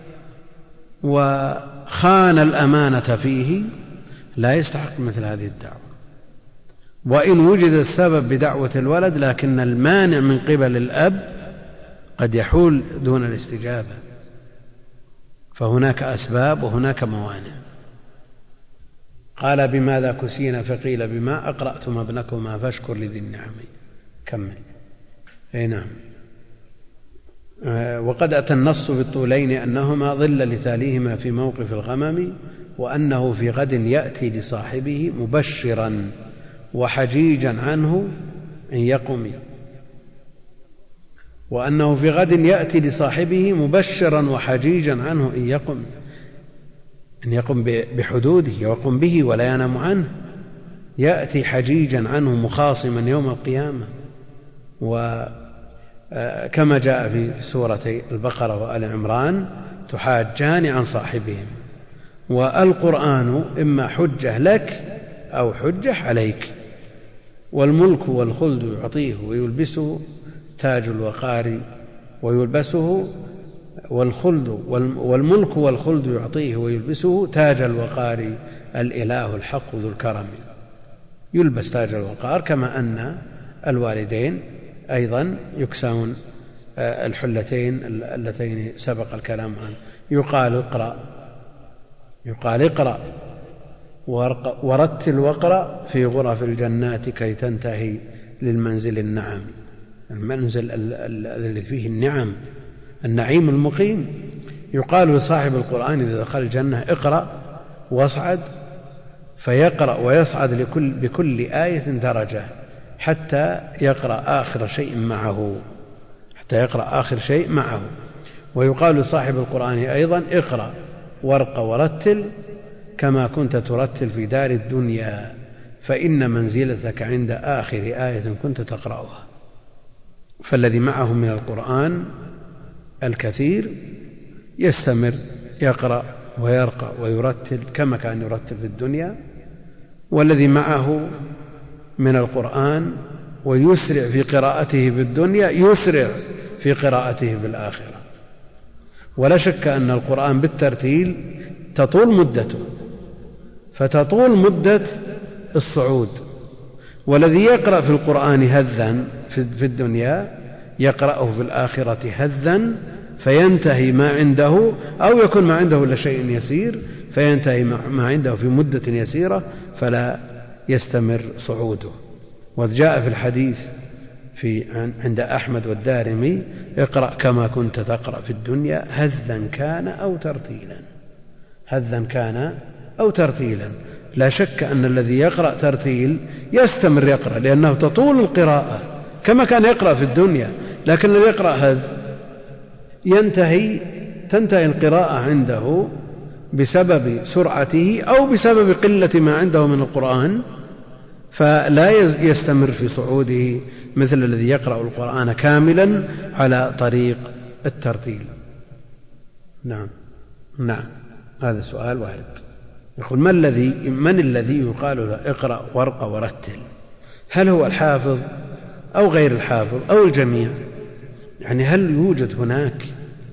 B: وخان الأمانة فيه، لا يستحق مثل هذه الدعوة. وإن وجد السبب بدعوة الولد لكن المانع من قبل الأب قد يحول دون الاستجابة، فهناك أسباب وهناك موانع. قال بماذا كسينا؟ فقيل بما أقرأتم ابنكما فاشكر لذي النعم. كمل. أي نعم. وقد أتى النص في الطولين أنهما ظل لتاليهما في موقف الغمم، وأنه في غد يأتي لصاحبه مبشرا وحجيجا عنه إن يقم وأنه في غد يأتي لصاحبه مبشرا وحجيجا عنه إن يقم أن يقم بحدوده ويقوم به ولا ينام عنه، يأتي حجيجا عنه مخاصما يوم القيامة. وكما جاء في سورتي البقرة وآل عمران تحاجان عن صاحبهم. والقرآن إما حجة لك أو حجة عليك، والملك والخلد يعطيه ويلبسه تاج الوقار ويلبسه والخلد والملك والخلد يعطيه ويلبسه تاج الوقار الإله الحق ذو الكرم. يلبس تاج الوقار كما أن الوالدين أيضا يكسون الحلتين اللتين سبق الكلام عنه. يقال اقرأ يقال اقرأ ورتل واقرأ في غرف الجنات كي تنتهي للمنزل النعم، المنزل الذي فيه النعم، النعيم المقيم. يقال لصاحب القرآن إذا دخل الجنة اقرأ واصعد، فيقرأ ويصعد لكل بكل آية درجة حتى يقرأ آخر شيء معه حتى يقرأ آخر شيء معه. ويقال لصاحب القرآن أيضا اقرأ وارق ورتل كما كنت ترتل في دار الدنيا، فإن منزلتك عند آخر آية كنت تقرأها. فالذي معه من القرآن الكثير يستمر يقرأ ويرقى ويرتل كما كان يرتل في الدنيا، والذي معه من القرآن ويسرع في قراءته في الدنيا يسرع في قراءته في الآخرة. ولا شك أن القرآن بالترتيل تطول مدته، فتطول مدة الصعود. والذي يقرأ في القرآن هذا في الدنيا يقرأه في الآخرة هذا فينتهي ما عنده، أو يكون ما عنده إلا شيء يسير فينتهي ما عنده في مدة يسيرة فلا يستمر صعوده. وجاء في الحديث في عند أحمد والدارمي اقرأ كما كنت تقرأ في الدنيا هذا كان أو ترتيلا، هذا كان أو ترتيلا. لا شك أن الذي يقرأ ترتيل يستمر يقرأ لأنه تطول القراءة كما كان يقرأ في الدنيا، لكن الذي يقرأ هذا ينتهي تنتهي القراءة عنده بسبب سرعته أو بسبب قلة ما عنده من القرآن، فلا يستمر في صعوده مثل الذي يقرأ القرآن كاملا على طريق الترتيل. نعم نعم هذا سؤال وارد. يقول من الذي من الذي يقال له اقرأ وارق ورتل؟ هل هو الحافظ أو غير الحافظ أو الجميع؟ يعني هل يوجد هناك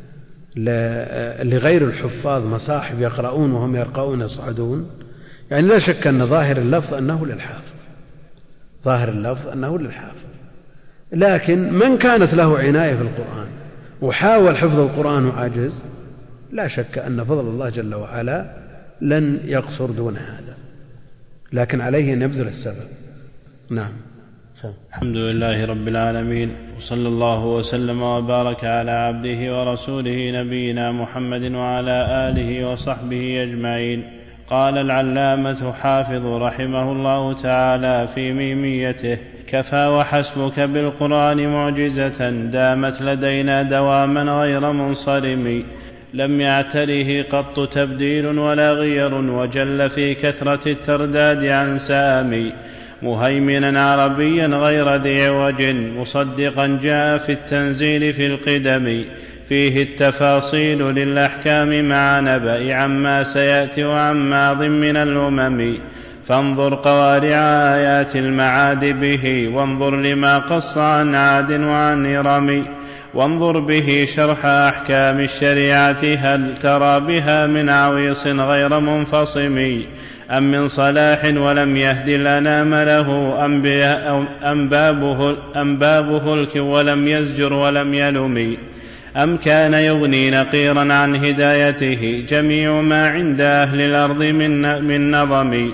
B: لغير الحفاظ مصاحف يقرؤون وهم يرقون يصعدون؟ يعني لا شك أن ظاهر اللفظ أنه للحافظ، ظاهر اللفظ أنه للحافظ، لكن من كانت له عناية في القرآن وحاول حفظ القرآن وعجز، لا شك أن فضل الله جل وعلا لن يقصر دون هذا، لكن عليه أن يبذل السبب. نعم.
A: الحمد لله رب العالمين، وصلى الله وسلم وبارك على عبده ورسوله نبينا محمد وعلى آله وصحبه أجمعين. قال العلامة حافظ رحمه الله تعالى في ميميته: كفى وحسبك بالقرآن معجزة دامت لدينا دواما غير منصرم، لم يعتره قط تبديل ولا غير، وجل في كثرة الترداد عن سام، مهيمنا عربيا غير ذي عوج، مصدقا جاء في التنزيل في القدم، فيه التفاصيل للأحكام مع نبأ عما سيأتي وعن ماض من الأمم، فانظر قوارع آيات المعاد به، وانظر لما قص عن عاد وعن إرم، وانظر به شرح أحكام الشريعة، هل ترى بها من عويص غير منفصم، أم من صلاح ولم يهد الأنام له، أم بابه, أم بابه الك ولم يزجر ولم يلم، أم كان يغني نقيرا عن هدايته جميع ما عند أهل الأرض من, من نظم،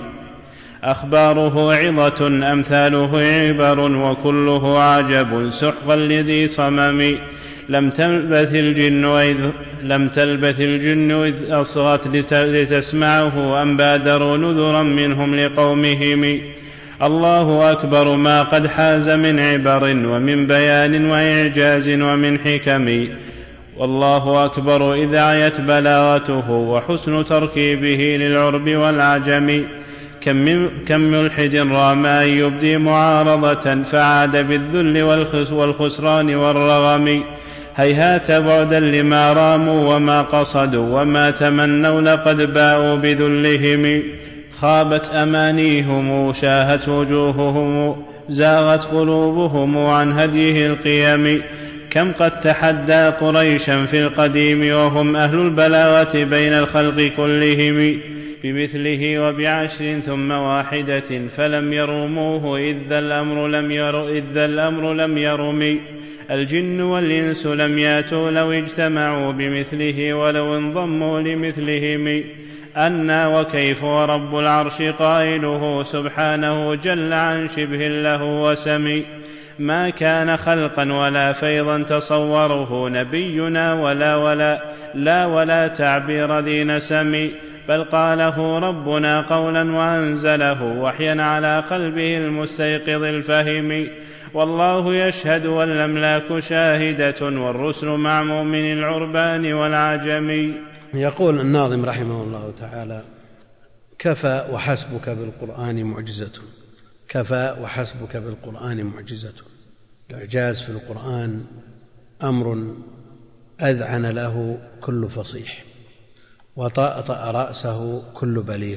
A: أخباره عظة أمثاله عبر، وكله عجب سحقا لذي صمم، لم تلبث الجن إذ, لم تلبث الجن إذ أصغت لتسمعه، أم بادروا نذرا منهم لقومهم، الله أكبر ما قد حاز من عبر، ومن بيان وإعجاز ومن حكم، والله أكبر إذ عيت بلاغته، وحسن تركيبه للعرب والعجم، كم من كم ملحد رام أن يبدي معارضة، فعاد بالذل والخسران والرغم، هيهات بعدا لما راموا وما قصدوا، وما تمنوا لقد باءوا بذلهم، خابت أمانيهم شاهت وجوههم، زاغت قلوبهم عن هديه القيم، كم قد تحدى قريشا في القديم، وهم أهل البلاغة بين الخلق كلهم، بمثله وبعشر ثم واحدة، فلم يروموه إذ ذا الأمر لم ير إذ ذا الأمر لم يرم، الجن والإنس لم ياتوا لو اجتمعوا بمثله، ولو انضموا لمثلهم، أنا وكيف، ورب العرش قائله سبحانه جل عن شبه له وسم، ما كان خلقا ولا فيضا تصوره نبينا، ولا ولا لا ولا تعبير ذي نسم، بل قاله ربنا قولا وأنزله وحيا على قلبه المستيقظ الفهم، والله يشهد والأملاك شاهدة، والرسل مع مؤمن العربان والعجم.
B: يقول الناظم رحمه الله تعالى: كفى وحسبك بالقرآن معجزة، كفى وحسبك بالقرآن معجزة. الإعجاز في القرآن أمر أذعن له كل فصيح، وطأطأ رأسه كل بليغ،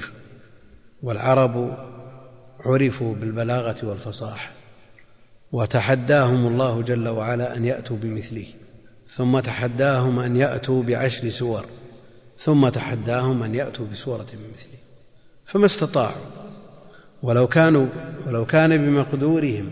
B: والعرب عرفوا بالبلاغة والفصاحة، وتحداهم الله جل وعلا أن يأتوا بمثله، ثم تحداهم أن يأتوا بعشر سور، ثم تحداهم أن يأتوا بسورة من مثله، فما استطاعوا، ولو كانوا ولو كان بمقدورهم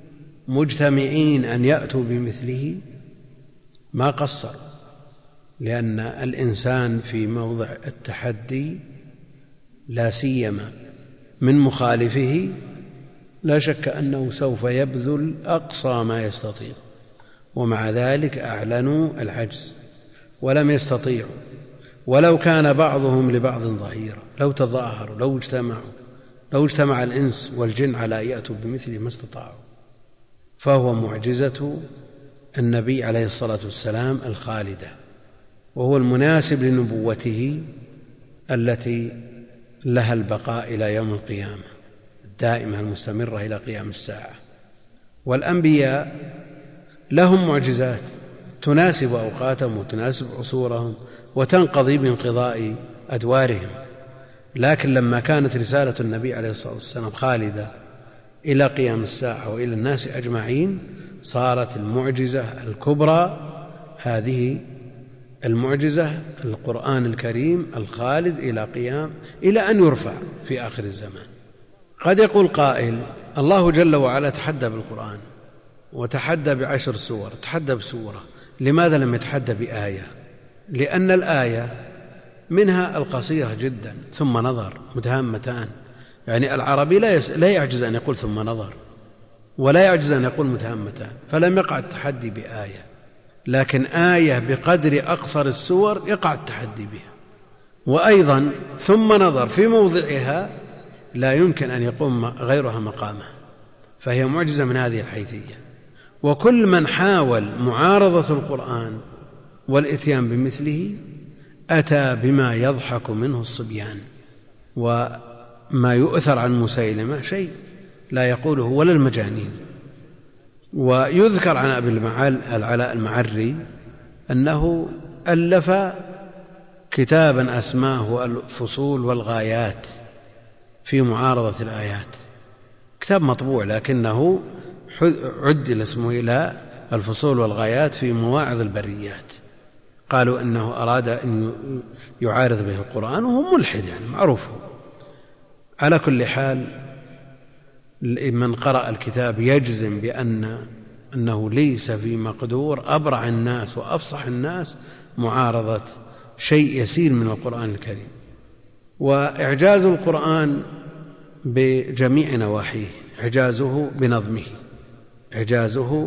B: مجتمعين أن يأتوا بمثله ما قصروا، لأن الإنسان في موضع التحدي لا سيما من مخالفه لا شك أنه سوف يبذل أقصى ما يستطيع، ومع ذلك أعلنوا العجز ولم يستطيعوا، ولو كان بعضهم لبعض ظهيرا، لو تظاهروا لو اجتمعوا لو اجتمع الإنس والجن على أن يأتوا بمثله ما استطاعوا. فهو معجزة النبي عليه الصلاة والسلام الخالدة، وهو المناسب لنبوته التي لها البقاء إلى يوم القيامة الدائمة المستمرة إلى قيام الساعة. والأنبياء لهم معجزات تناسب أوقاتهم وتناسب عصورهم وتنقضي بانقضاء أدوارهم، لكن لما كانت رسالة النبي عليه الصلاة والسلام خالدة إلى قيام الساعة وإلى الناس أجمعين صارت المعجزة الكبرى هذه المعجزة القرآن الكريم الخالد إلى قيام إلى أن يرفع في آخر الزمان. قد يقول قائل: الله جل وعلا تحدى بالقرآن وتحدى بعشر سور، تحدى بسورة، لماذا لم يتحدى بآية؟ لأن الآية منها القصيرة جدا ثم نظر متهمتان، يعني العربي لا, يس... لا يعجز أن يقول ثم نظر ولا يعجز أن يقول متهمتان، فلم يقع التحدي بآية، لكن آية بقدر أقصر السور يقع التحدي بها. وأيضا ثم نظر في موضعها لا يمكن أن يقوم غيرها مقامه، فهي معجزة من هذه الحيثية. وكل من حاول معارضة القرآن والإتيان بمثله أتى بما يضحك منه الصبيان، وما يؤثر عن مسيلمة شيء لا يقوله ولا المجانين. ويذكر عن أبي العلاء المعري أنه ألف كتابا أسماه الفصول والغايات في معارضة الآيات، كتاب مطبوع لكنه عدل اسمه إلى الفصول والغايات في مواعظ البريات. قالوا إنه أراد أن يعارض به القرآن وهو ملحد، يعني معروف. على كل حال من قرأ الكتاب يجزم بأن أنه ليس في مقدور أبرع الناس وأفصح الناس معارضة شيء يسير من القرآن الكريم. وإعجاز القرآن بجميع نواحيه، إعجازه بنظمه، إعجازه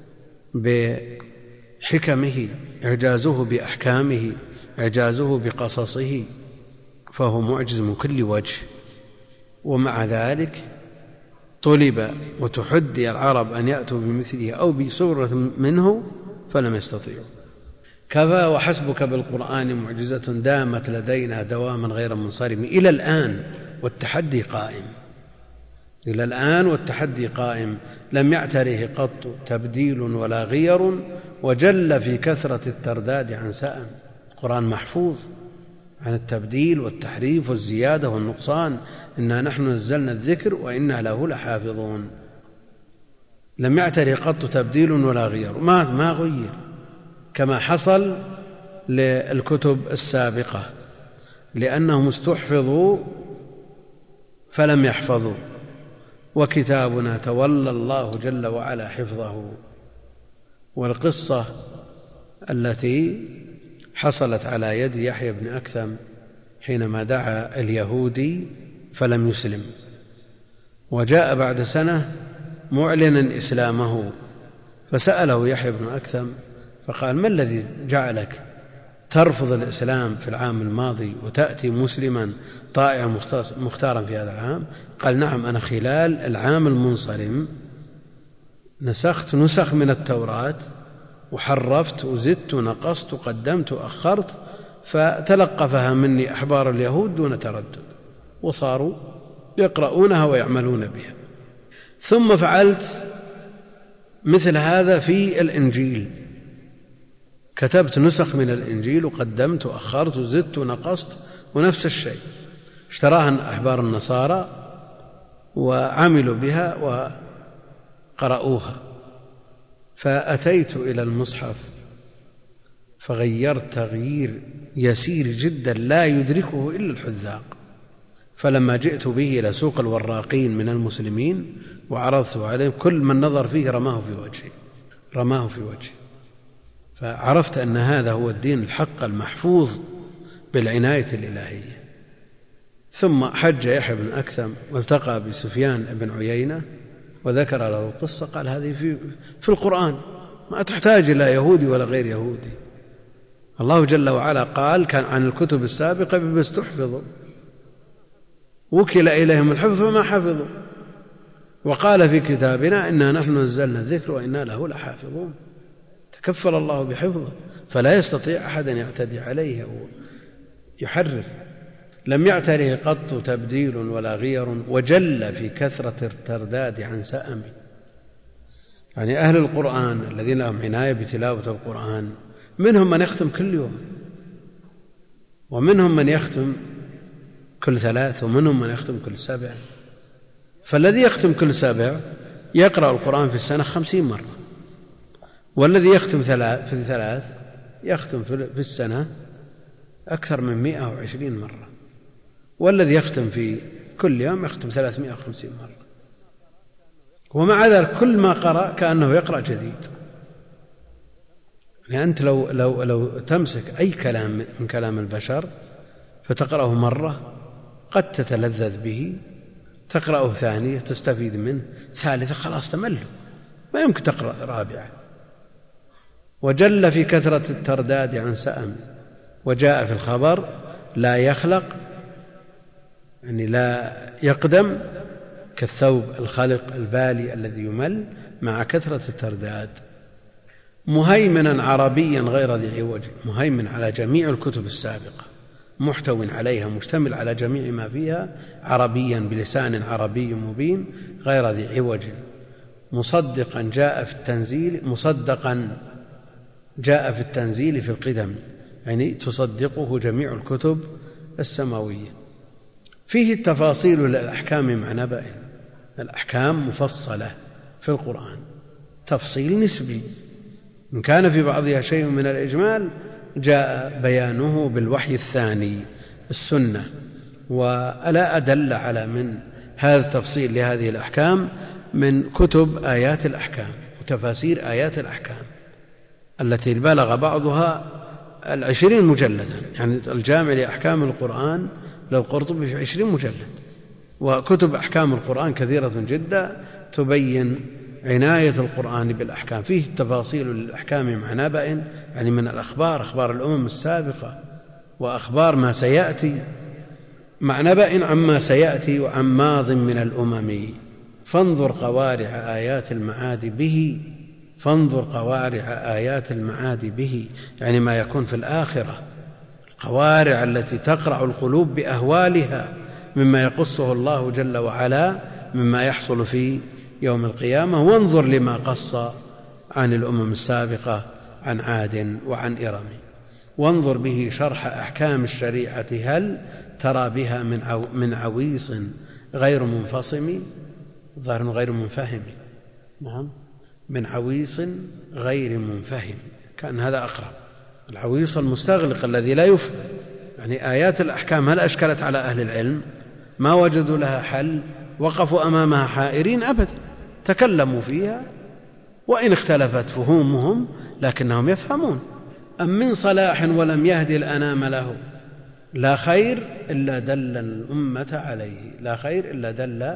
B: بحكمه، إعجازه بأحكامه، إعجازه بقصصه، فهو معجز من كل وجه. ومع ذلك طلب وتحدي العرب أن يأتوا بمثله أو بسورة منه فلم يستطيعوا. كفى وحسبك بالقرآن معجزة دامت لدينا دواما غير منصرم. إلى الآن والتحدي قائم، إلى الآن والتحدي قائم، لم يعتره قط تبديل ولا غير، وجل في كثرة الترداد عن سأم. القرآن محفوظ عن التبديل والتحريف والزيادة والنقصان. إنا نحن نزلنا الذكر وإنا له لحافظون. لم يعتره قط تبديل ولا غير، ما ما غير، كما حصل للكتب السابقة، لأنهم استحفظوا فلم يحفظوا، وكتابنا تولى الله جل وعلا حفظه. والقصة التي حصلت على يد يحيى بن أكثم حينما دعا اليهودي فلم يسلم، وجاء بعد سنة معلنا إسلامه، فسأله يحيى بن أكثم فقال: ما الذي جعلك ترفض الإسلام في العام الماضي وتأتي مسلما طائعا مختارا في هذا العام؟ قال: نعم، أنا خلال العام المنصرم نسخت نسخ من التوراة وحرفت وزدت ونقصت وقدمت وأخرت، فتلقفها مني أحبار اليهود دون تردد، وصاروا يقرؤونها ويعملون بها. ثم فعلت مثل هذا في الإنجيل، كتبت نسخ من الإنجيل وقدمت وأخرت وزدت ونقصت، ونفس الشيء اشتراها أحبار النصارى وعملوا بها وقرأوها. فأتيت إلى المصحف فغيرت تغيير يسير جدا لا يدركه إلا الحذاق، فلما جئت به إلى سوق الوراقين من المسلمين وعرضته عليهم، كل من نظر فيه رماه في وجهه رماه في وجهه فعرفت أن هذا هو الدين الحق المحفوظ بالعناية الإلهية. ثم حج يحيى بن أكثم والتقى بسفيان بن عيينة وذكر له القصة، قال: هذه في, في القرآن، ما تحتاج إلى يهودي ولا غير يهودي. الله جل وعلا قال كان عن الكتب السابقة بما استحفظوا، وكل إليهم الحفظ وما حفظوا، وقال في كتابنا إنا نحن نزلنا الذكر وإنا له لحافظون. تكفل الله بحفظه، فلا يستطيع أحد أن يعتدي عليه أو يحرف. لم يعتره قط تبديل ولا غير، وجل في كثرة الترداد عن سأم. يعني أهل القرآن الذين لهم عناية بتلاوة القرآن منهم من يختم كل يوم، ومنهم من يختم كل ثلاث، ومنهم من يختم كل سبع. فالذي يختم كل سبع يقرأ القرآن في السنة خمسين مرة، والذي يختم في ثلاث يختم في السنة أكثر من مئة وعشرين مرة، والذي يختم في كل يوم يختم ثلاثمائة وخمسين مرة. ومع ذلك كل ما قرأ كأنه يقرأ جديد. يعني أنت لو, لو, لو تمسك أي كلام من كلام البشر فتقرأه مرة قد تتلذذ به، تقرأه ثانية تستفيد منه، ثالثة خلاص تمل، ما يمكن تقرأ رابعة. وجل في كثرة الترداد عن سأم. وجاء في الخبر لا يخلق، يعني لا يقدم كالثوب الخلق البالي الذي يمل مع كثرة الترداد. مهيمنا عربيا غير ذي عوج، مهيمن على جميع الكتب السابقة، محتوى عليها، مشتمل على جميع ما فيها، عربيا بلسان عربي مبين غير ذي عوج. مصدقا جاء في التنزيل، مصدقا جاء في التنزيل في القدم، يعني تصدقه جميع الكتب السماوية. فيه التفاصيل للأحكام مع نبأ، الأحكام مفصلة في القرآن تفصيل نسبي، إن كان في بعضها شيء من الإجمال جاء بيانه بالوحي الثاني السنة. ولا أدل على من هذا التفصيل لهذه الأحكام من كتب آيات الأحكام وتفاسير آيات الأحكام التي بلغ بعضها العشرين مجلدا، يعني الجامع لأحكام القرآن للقرطبي في عشرين مجلد. وكتب أحكام القرآن كثيرة جدا تبين عناية القرآن بالأحكام. فيه التفاصيل للأحكام مع نبأ، يعني من الأخبار، أخبار الأمم السابقة وأخبار ما سيأتي، مع نبأ عما سيأتي وعن ماض من الأمم. فانظر قوارع آيات المعاد به، فانظر قوارع آيات المعاد به، يعني ما يكون في الآخرة، القوارع التي تقرع القلوب بأهوالها مما يقصه الله جل وعلا مما يحصل في يوم القيامة. وانظر لما قص عن الأمم السابقة عن عاد وعن إرم. وانظر به شرح أحكام الشريعة، هل ترى بها من عو من عويص غير منفصم، ظاهر غير منفهم، نعم، من عويص غير منفهم، كان هذا أقرب. العويص المستغلق الذي لا يفهم. يعني آيات الأحكام هل أشكلت على أهل العلم؟ ما وجدوا لها حل، وقفوا أمامها حائرين أبدا، تكلموا فيها وإن اختلفت فهومهم لكنهم يفهمون. أم من صلاح ولم يهدي الأنام له، لا خير إلا دل الأمة عليه، لا خير إلا دل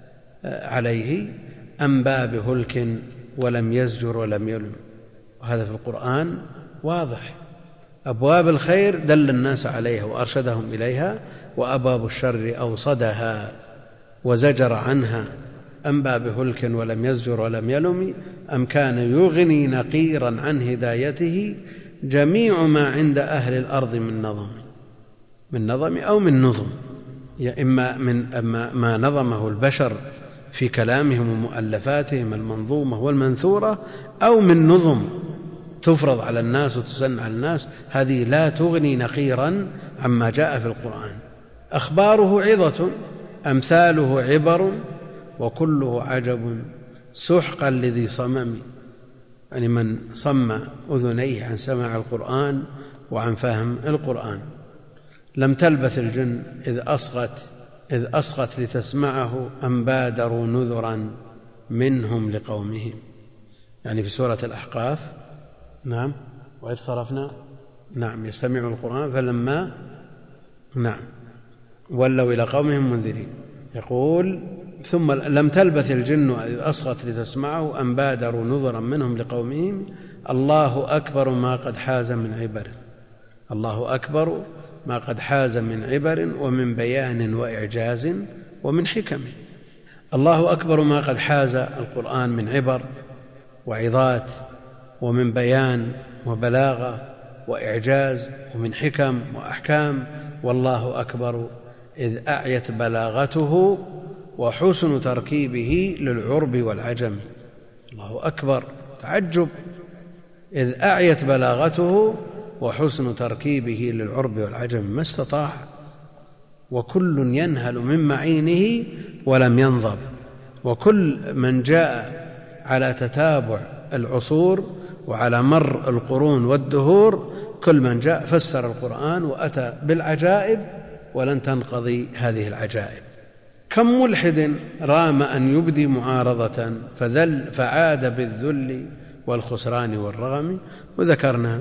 B: عليه. أم باب هلك ولم يزجر ولم يلم، وهذا في القرآن واضح. أبواب الخير دل الناس عليها وأرشدهم إليها، وأبواب الشر أوصدها وزجر عنها. أم باب هلك ولم يزجر ولم يلم، أم كان يغني نقيرا عن هدايته جميع ما عند أهل الأرض من نظم، من نظم أو من نظم، إما من أما ما نظمه البشر في كلامهم ومؤلفاتهم المنظومة والمنثورة، أو من نظم تفرض على الناس وتسن على الناس، هذه لا تغني نقيرا عما جاء في القرآن. أخباره عظة، أمثاله عبر، وكله عجب سحقا لذي صمم. يعني من صم أذنيه عن سماع القرآن وعن فهم القرآن. لم تلبث الجن إذ أصغت إذ أصغت لتسمعه، أم بادروا نذرا منهم لقومهم. يعني في سورة الأحقاف، نعم، وإذ صرفنا، نعم، يستمعوا القرآن فلما، نعم، ولوا إلى قومهم منذرين. يقول ثم لم تلبث الجن إذ أصغت لتسمعه، أم بادروا نذرا منهم لقومهم. الله أكبر ما قد حاز من عبر، الله أكبر ما قد حاز من عبر ومن بيان وإعجاز ومن حكم. الله أكبر ما قد حاز القرآن من عبر وعظات ومن بيان وبلاغة وإعجاز ومن حكم وأحكام. والله أكبر إذ أعيت بلاغته وحسن تركيبه للعرب والعجم. الله أكبر، تعجب، إذ أعيت بلاغته وحسن تركيبه للعرب والعجم ما استطاع، وكل ينهل من معينه ولم ينضب. وكل من جاء على تتابع العصور وعلى مر القرون والدهور، كل من جاء فسر القرآن وأتى بالعجائب ولن تنقضي هذه العجائب. كم ملحد رام أن يبدي معارضة فذل فعاد بالذل والخسران والرغم. وذكرنا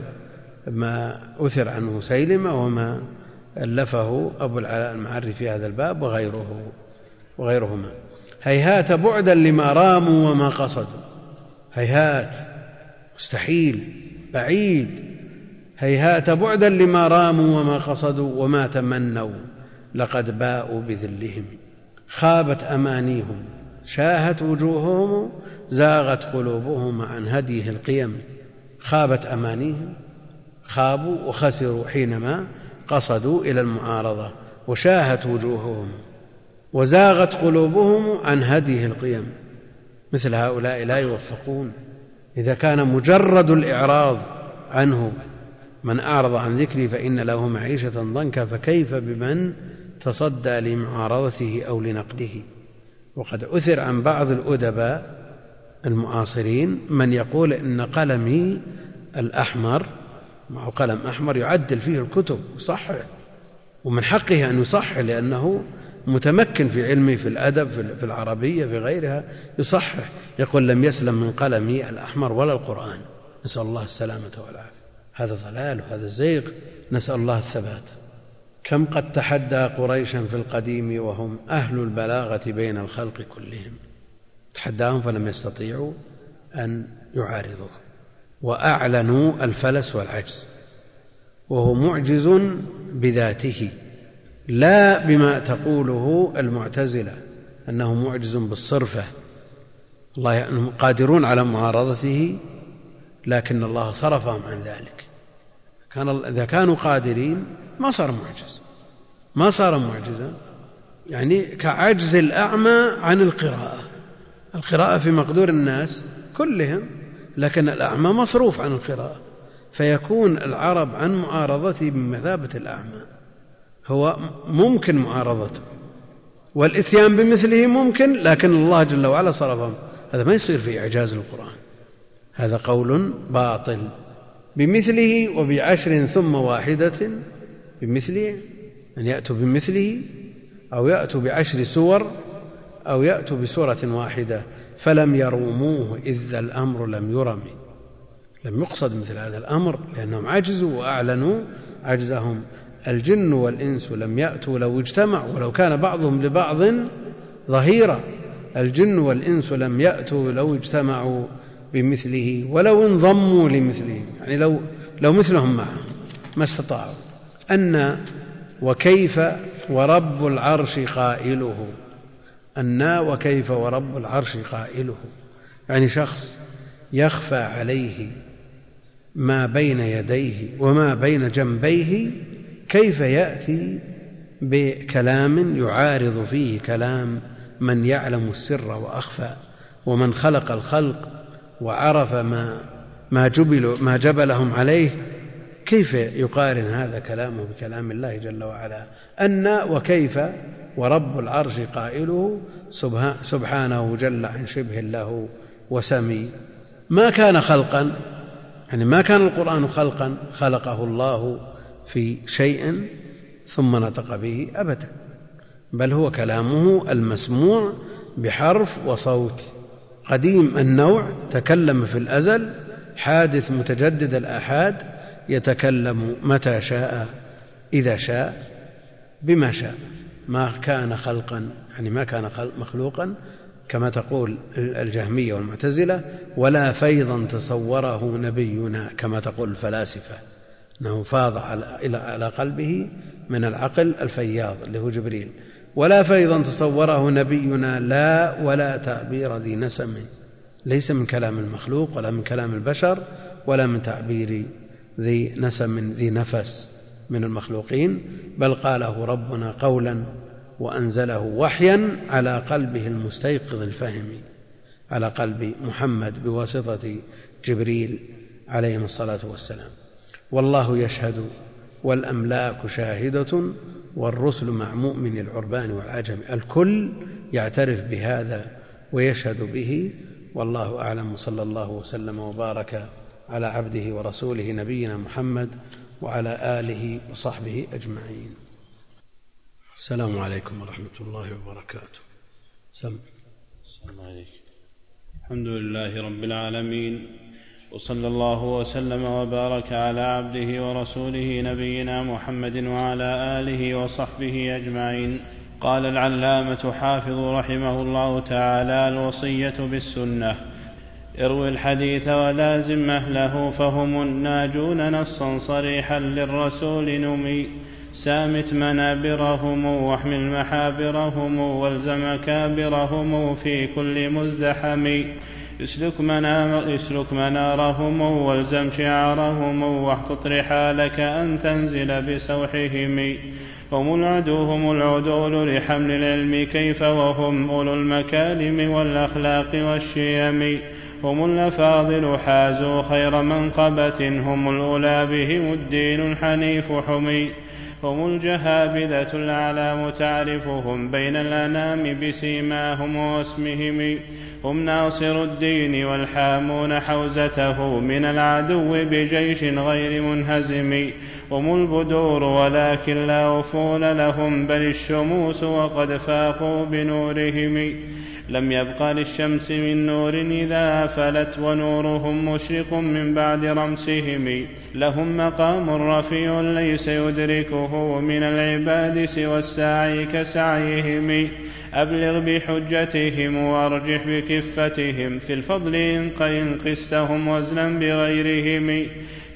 B: ما أثر عنه سيلمة وما ألفه أبو العلاء المعري في هذا الباب وغيره وغيرهما. هيهات بعدا لما راموا وما قصدوا. هيهات، مستحيل، بعيد. هيهات بعدا لما راموا وما قصدوا وما تمنوا لقد باءوا بذلهم. خابت أمانيهم شاهت وجوههم زاغت قلوبهم عن هديه القيم. خابت أمانيهم، خابوا وخسروا حينما قصدوا إلى المعارضة، وشاهت وجوههم وزاغت قلوبهم عن هديه القيم. مثل هؤلاء لا يوفقون. إذا كان مجرد الإعراض عنه من أعرض عن ذكري فإن له معيشة ضنكا، فكيف بمن تصدى لمعارضته أو لنقده. وقد أثر عن بعض الأدباء المعاصرين من يقول إن قلمي الأحمر، معه قلم أحمر يعدل فيه الكتب ويصحح، ومن حقه أن يصحح لأنه متمكن في علمه في الأدب في العربية في غيرها، يصحح. يقول لم يسلم من قلمي الأحمر ولا القرآن، نسأل الله السلامة والعافية. هذا ضلال وهذا زيغ، نسأل الله الثبات. كم قد تحدى قريشا في القديم وهم أهل البلاغة بين الخلق كلهم. تحداهم فلم يستطيعوا أن يعارضوه، وأعلنوا الفلس والعجز، وهو معجز بذاته لا بما تقوله المعتزلة أنه معجز بالصرفة. الله أنهم قادرون على معارضته لكن الله صرفهم عن ذلك. كان إذا كانوا قادرين ما صار معجز، ما صار معجزا. يعني كعجز الأعمى عن القراءة. القراءة في مقدور الناس كلهم، لكن الأعمى مصروف عن القراءة، فيكون العرب عن معارضته بمثابة الأعمى. هو ممكن معارضته والإتيان بمثله ممكن، لكن الله جل وعلا صرفهم. هذا ما يصير في إعجاز القرآن، هذا قول باطل. بمثله وبعشر ثم واحدة. بمثله أن يأتوا بمثله أو يأتوا بعشر سور أو يأتوا بسورة واحدة. فلم يروموه إذ الأمر لم يرم. لم يقصد مثل هذا الأمر لأنهم عجزوا وأعلنوا عجزهم. الجن والإنس لم يأتوا لو اجتمعوا ولو كان بعضهم لبعض ظهيرا. الجن والإنس لم يأتوا لو اجتمعوا بمثله ولو انضموا لمثله، يعني لو, لو مثلهم معهم ما استطاعوا. أن وكيف ورب العرش قائله. أن وكيف ورب العرش قائله، يعني شخص يخفى عليه ما بين يديه وما بين جنبيه، كيف يأتي بكلام يعارض فيه كلام من يعلم السر وأخفى ومن خلق الخلق وعرف ما ما جبل ما جبلهم عليه. كيف يقارن هذا كلامه بكلام الله جل وعلا؟ أن وكيف ورب العرش قائله سبحانه جل عن شبه له وسمي. ما كان خلقا، يعني ما كان القرآن خلقا خلقه الله في شيء ثم نطق به أبدا، بل هو كلامه المسموع بحرف وصوت، قديم النوع، تكلم في الأزل، حادث متجدد الآحاد، يتكلم متى شاء إذا شاء بما شاء. ما كان خلقا، يعني ما كان مخلوقا كما تقول الجهمية والمعتزلة، ولا فيضا تصوره نبينا كما تقول الفلاسفة، أنه فاض على قلبه من العقل الفياض اللي هو جبريل. ولا فيضا تصوره نبينا لا ولا تعبير ذي نسم، ليس من كلام المخلوق ولا من كلام البشر ولا من تعبير ذي نسم من ذي نفس من المخلوقين، بل قاله ربنا قولا وأنزله وحيا على قلبه المستيقظ الفهم، على قلب محمد بواسطة جبريل عليهم الصلاة والسلام. والله يشهد والأملاك شاهدة والرسل مع مؤمن العربان والعجم، الكل يعترف بهذا ويشهد به. والله أعلم، صلى الله وسلم وبارك على عبده ورسوله نبينا محمد وعلى آله وصحبه أجمعين. السلام عليكم ورحمة الله وبركاته. سم.
A: السلام عليكم. الحمد لله رب العالمين، وصلى الله وسلم وبارك على عبده ورسوله نبينا محمد وعلى آله وصحبه أجمعين. قال العلامة حافظ رحمه الله تعالى: الوصية بالسنة. اروي الحديث ولازم أهله فهم الناجون نصا صريحا للرسول نمي. سامت منابرهم واحمل محابرهم والزم كابرهم في كل مزدحم. يسلك, منار يسلك منارهم والزم شعارهم واحتط رحالك أن تنزل بسوحهم. هم العدو هم العدول لحمل العلم كيف وهم أولو المكارم والأخلاق والشيم. هم الأفاضل حازوا خير منقبة هم الأولى بهم الدين الحنيف حمي. هم الجهابذة الأعلام تعرفهم بين الأنام بسيماهم واسمهم. هم ناصر الدين والحامون حوزته من العدو بجيش غير منهزم. هم البدور ولكن لا أفول لهم بل الشموس وقد فاقوا بنورهم. لم يبق للشمس من نور إذا أفلت ونورهم مشرق من بعد رمسهم. لهم مقام رفيع ليس يدركه من العباد سوى السعي كسعيهم. أبلغ بحجتهم وارجح بكفتهم في الفضل إن قستهم وزنا بغيرهم.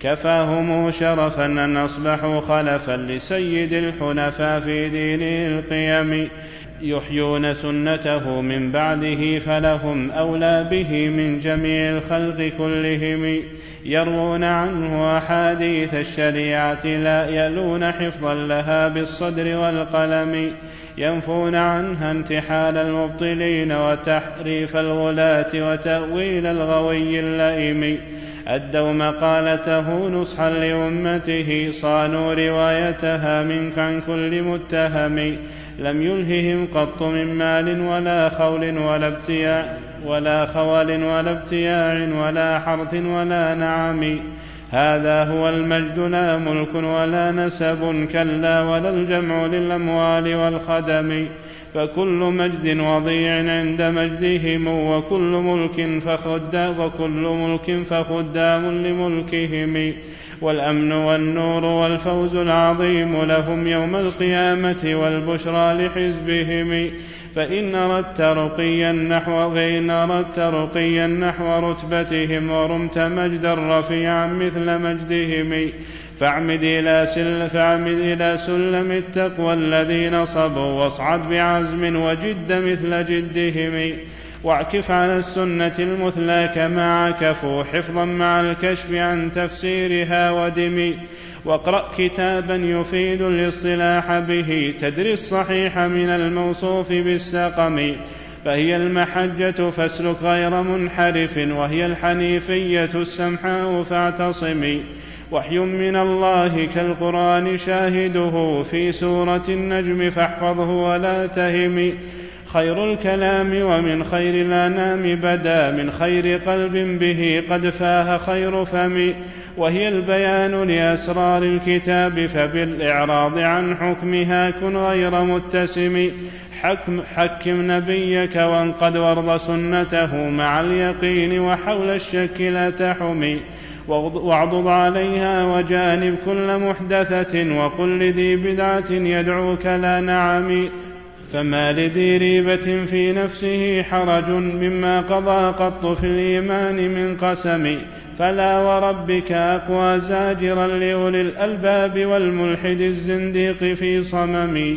A: كفاهم شرفا أن أصبحوا خلفا لسيد الحنفاء في دين القيم. يحيون سنته من بعده فلهم أولى به من جميع الخلق كلهم. يروون عنه أحاديث الشريعة لا يلون حفظا لها بالصدر والقلم. ينفون عنها انتحال المبطلين وتحريف الغلاة وتأويل الغوي اللئيم. أدوا مقالته نصحا لأمته صانوا روايتها منك عن كل متهم. لم يلههم قط من مال ولا خول ولا ابتياع ولا خول ولا ابتياع ولا حرث ولا نعم. هذا هو المجد لا ملك ولا نسب كلا ولا الجمع للأموال والخدم. فكل مجد وضيع عند مجدهم وكل ملك فخدام وكل ملك فخدام لملكهم. والأمن والنور والفوز العظيم لهم يوم القيامة والبشرى لحزبهم. فإن أردت رقيا نحو فإن أردت رقيا نحو رتبتهم ورمت مجدا رفيعا مثل مجدهم. فاعمد إلى, سل فاعمد إلى سلم التقوى الذي نصبوا واصعد بعزم وجد مثل جدهم. واعكف على السنة المثلى كما عكفوا حفظا مع الكشف عن تفسيرها ودم. واقرأ كتابا يفيد الاصطلاح به تدري الصحيح من الموصوف بالسقم. فهي المحجة فاسلك غير منحرف وهي الحنيفية السمحاء فاعتصم. وحي من الله كالقرآن شاهده في سورة النجم فاحفظه ولا تهم. خير الكلام ومن خير الأنام بدا من خير قلب به قد فاه خير فم. وهي البيان لأسرار الكتاب فبالإعراض عن حكمها كن غير متسم. حكم, حكم نبيك وانقد وارض سنته مع اليقين وحول الشك لا تحمي. واعضض عليها وجانب كل محدثة وقل لذي بدعة يدعوك لا نعم. فما لذي ريبة في نفسه حرج مما قضى قط في الإيمان من قسم. فلا وربك أقوى زاجرا لأولي الألباب والملحد الزنديق في صمم.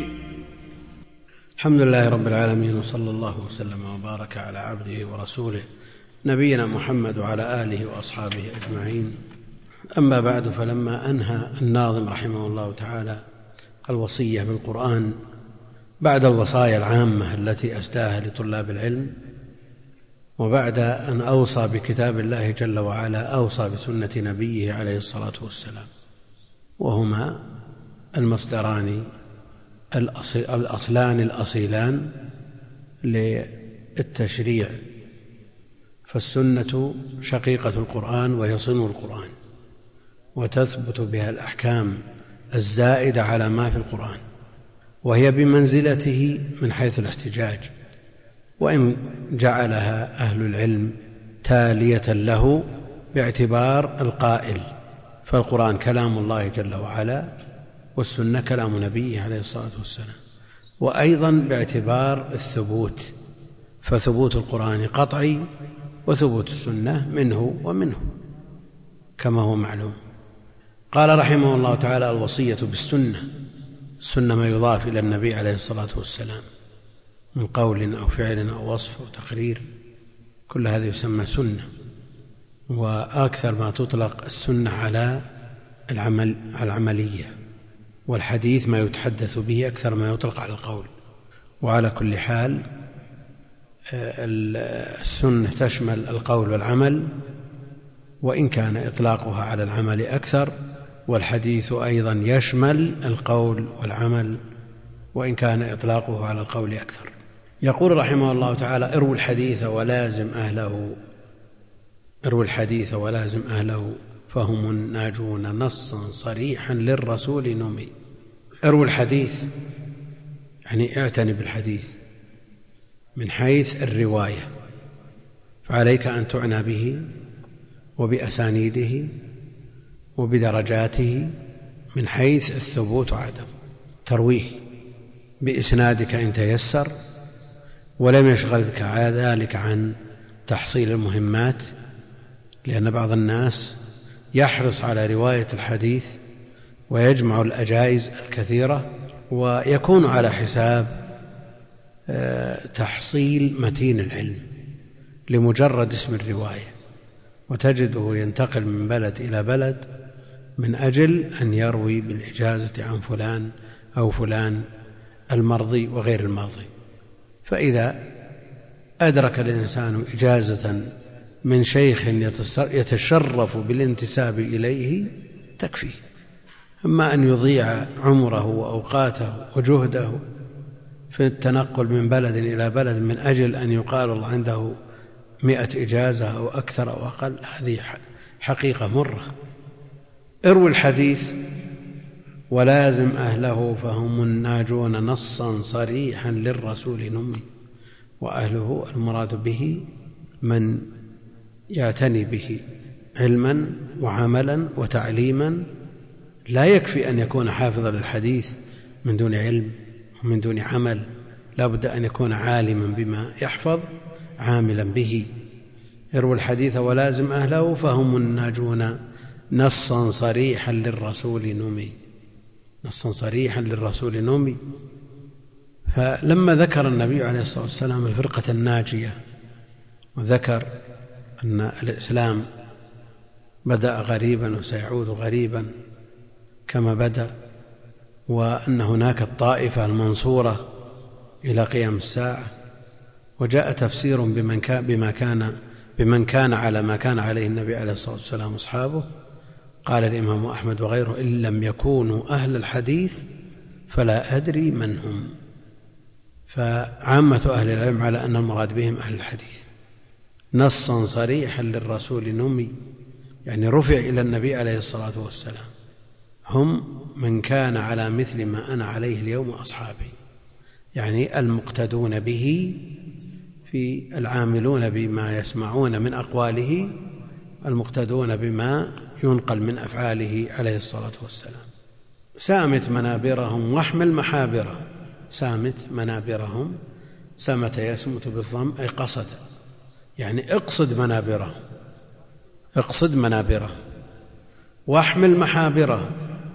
B: الحمد لله رب العالمين، وصلى الله وسلم وبارك على عبده ورسوله نبينا محمد وعلى آله وأصحابه أجمعين. أما بعد، فلما أنهى الناظم رحمه الله تعالى الوصية بالقرآن بعد الوصايا العامة التي أسداها لطلاب العلم، وبعد أن أوصى بكتاب الله جل وعلا أوصى بسنة نبيه عليه الصلاة والسلام، وهما المصدران الأصلان الأصيلان للتشريع، فالسنة شقيقة القرآن وهي صنو القرآن، وتثبت بها الأحكام الزائدة على ما في القرآن، وهي بمنزلته من حيث الاحتجاج، وإن جعلها أهل العلم تالية له باعتبار القائل، فالقرآن كلام الله جل وعلا والسنة كلام نبيه عليه الصلاة والسلام، وأيضا باعتبار الثبوت، فثبوت القرآن قطعي وثبوت السنة منه ومنه كما هو معلوم. قال رحمه الله تعالى: الوصية بالسنة. السنة ما يضاف إلى النبي عليه الصلاة والسلام من قول أو فعل أو وصف أو تقرير، كل هذا يسمى سنة. وأكثر ما تطلق السنة على العمل على العملية، والحديث ما يتحدث به أكثر ما يطلق على القول. وعلى كل حال السنة تشمل القول والعمل، وإن كان إطلاقها على العمل أكثر، والحديث أيضا يشمل القول والعمل وإن كان إطلاقه على القول أكثر. يقول رحمه الله تعالى: اروي الحديث ولازم أهله اروي الحديث ولازم أهله فهم الناجون نصا صريحا للرسول نمي. اروي الحديث يعني اعتني بالحديث من حيث الرواية، فعليك أن تعنى به وبأسانيده وبدرجاته من حيث الثبوت وعدم ترويه بإسنادك إن تيسر، ولم يشغلك ذلك عن تحصيل المهمات، لأن بعض الناس يحرص على رواية الحديث ويجمع الأجائز الكثيرة ويكون على حساب تحصيل متين العلم لمجرد اسم الرواية، وتجده ينتقل من بلد إلى بلد من أجل أن يروي بالإجازة عن فلان أو فلان المرضي وغير المرضي. فإذا أدرك الإنسان إجازة من شيخ يتشرف بالانتساب إليه تكفيه، أما أن يضيع عمره وأوقاته وجهده في التنقل من بلد إلى بلد من أجل أن يقال الله عنده مئة إجازة أو أكثر أو أقل، هذه حقيقة مرة. اروي الحديث ولازم أهله فهم الناجون نصا صريحا للرسول نمي. وأهله المراد به من يعتني به علما وعملا وتعليما، لا يكفي أن يكون حافظا للحديث من دون علم ومن دون عمل، لا بد أن يكون عالما بما يحفظ عاملا به. اروي الحديث ولازم أهله فهم الناجون نصا صريحا للرسول نمي. نصا صريحا للرسول نمي. فلما ذكر النبي عليه الصلاة والسلام الفرقة الناجية، وذكر أن الإسلام بدأ غريبا وسيعود غريبا كما بدأ، وأن هناك الطائفة المنصورة إلى قيام الساعة، وجاء تفسير بمن كان بما كان بمن كان على ما كان عليه النبي عليه الصلاة والسلام أصحابه. قال الإمام أحمد وغيره: إن لم يكونوا أهل الحديث فلا أدري من هم. فعامة أهل العلم على أن المراد بهم أهل الحديث. نصا صريحا للرسول نمي، يعني رفع إلى النبي عليه الصلاة والسلام، هم من كان على مثل ما أنا عليه اليوم أصحابي، يعني المقتدون به في العاملون بما يسمعون من أقواله، المقتدون بما ينقل من أفعاله عليه الصلاة والسلام. سامت منابرهم واحمل محابرهم. سامت منابرهم، سمت يسمت بالضم أي قصد، يعني اقصد منابرهم، اقصد منابرهم. واحمل محابرهم،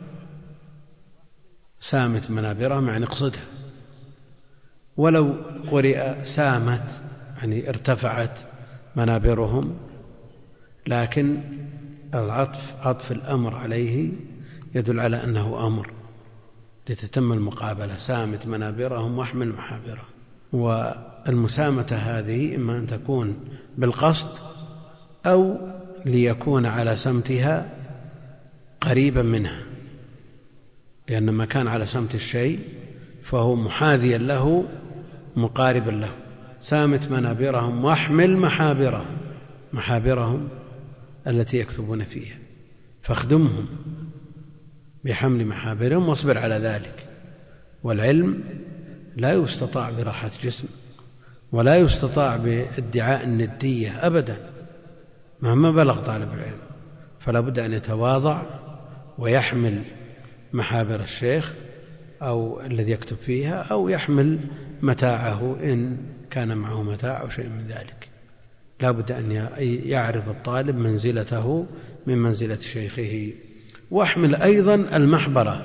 B: سامت منابرهم يعني اقصدها. ولو قرئ سامت يعني ارتفعت منابرهم، لكن العطف عطف الأمر عليه يدل على أنه أمر لتتم المقابلة. سامت منابرهم واحمل محابرهم. والمسامة هذه إما أن تكون بالقصد أو ليكون على سمتها قريبا منها، لأن ما كان على سمت الشيء فهو محاذيا له مقاربا له. سامت منابرهم واحمل محابرهم، محابرهم التي يكتبون فيها، فاخدمهم بحمل محابرهم واصبر على ذلك. والعلم لا يستطاع براحة جسم ولا يستطاع بادعاء الندية أبدا مهما بلغ طالب العلم، فلا بد أن يتواضع ويحمل محابر الشيخ أو الذي يكتب فيها، أو يحمل متاعه إن كان معه متاع أو شيء من ذلك. لا بد أن يعرف الطالب منزلته من منزلة شيخه. واحمل أيضا المحبرة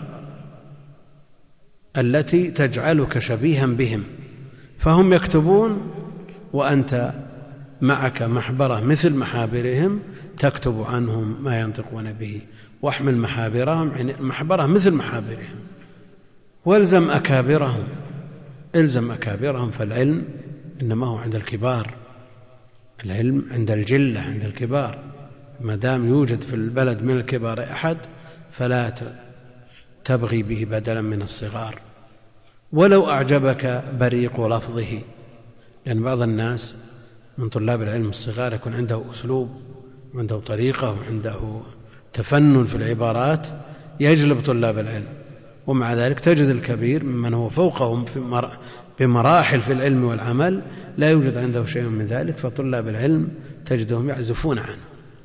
B: التي تجعلك شبيها بهم، فهم يكتبون وأنت معك محبرة مثل محابرهم تكتب عنهم ما ينطقون به. واحمل محابرهم، يعني محبرة مثل محابرهم. والزم أكابرهم، الزم أكابرهم، فالعلم إنما هو عند الكبار، العلم عند الجلة عند الكبار. ما دام يوجد في البلد من الكبار أحد فلا تبغي به بدلا من الصغار ولو أعجبك بريق لفظه. لأن يعني بعض الناس من طلاب العلم الصغار يكون عنده أسلوب وعنده طريقة وعنده تفنن في العبارات يجلب طلاب العلم، ومع ذلك تجد الكبير ممن هو فوقهم بمراحل في العلم والعمل لا يوجد عنده شيء من ذلك، فطلاب العلم تجدهم يعزفون عنه.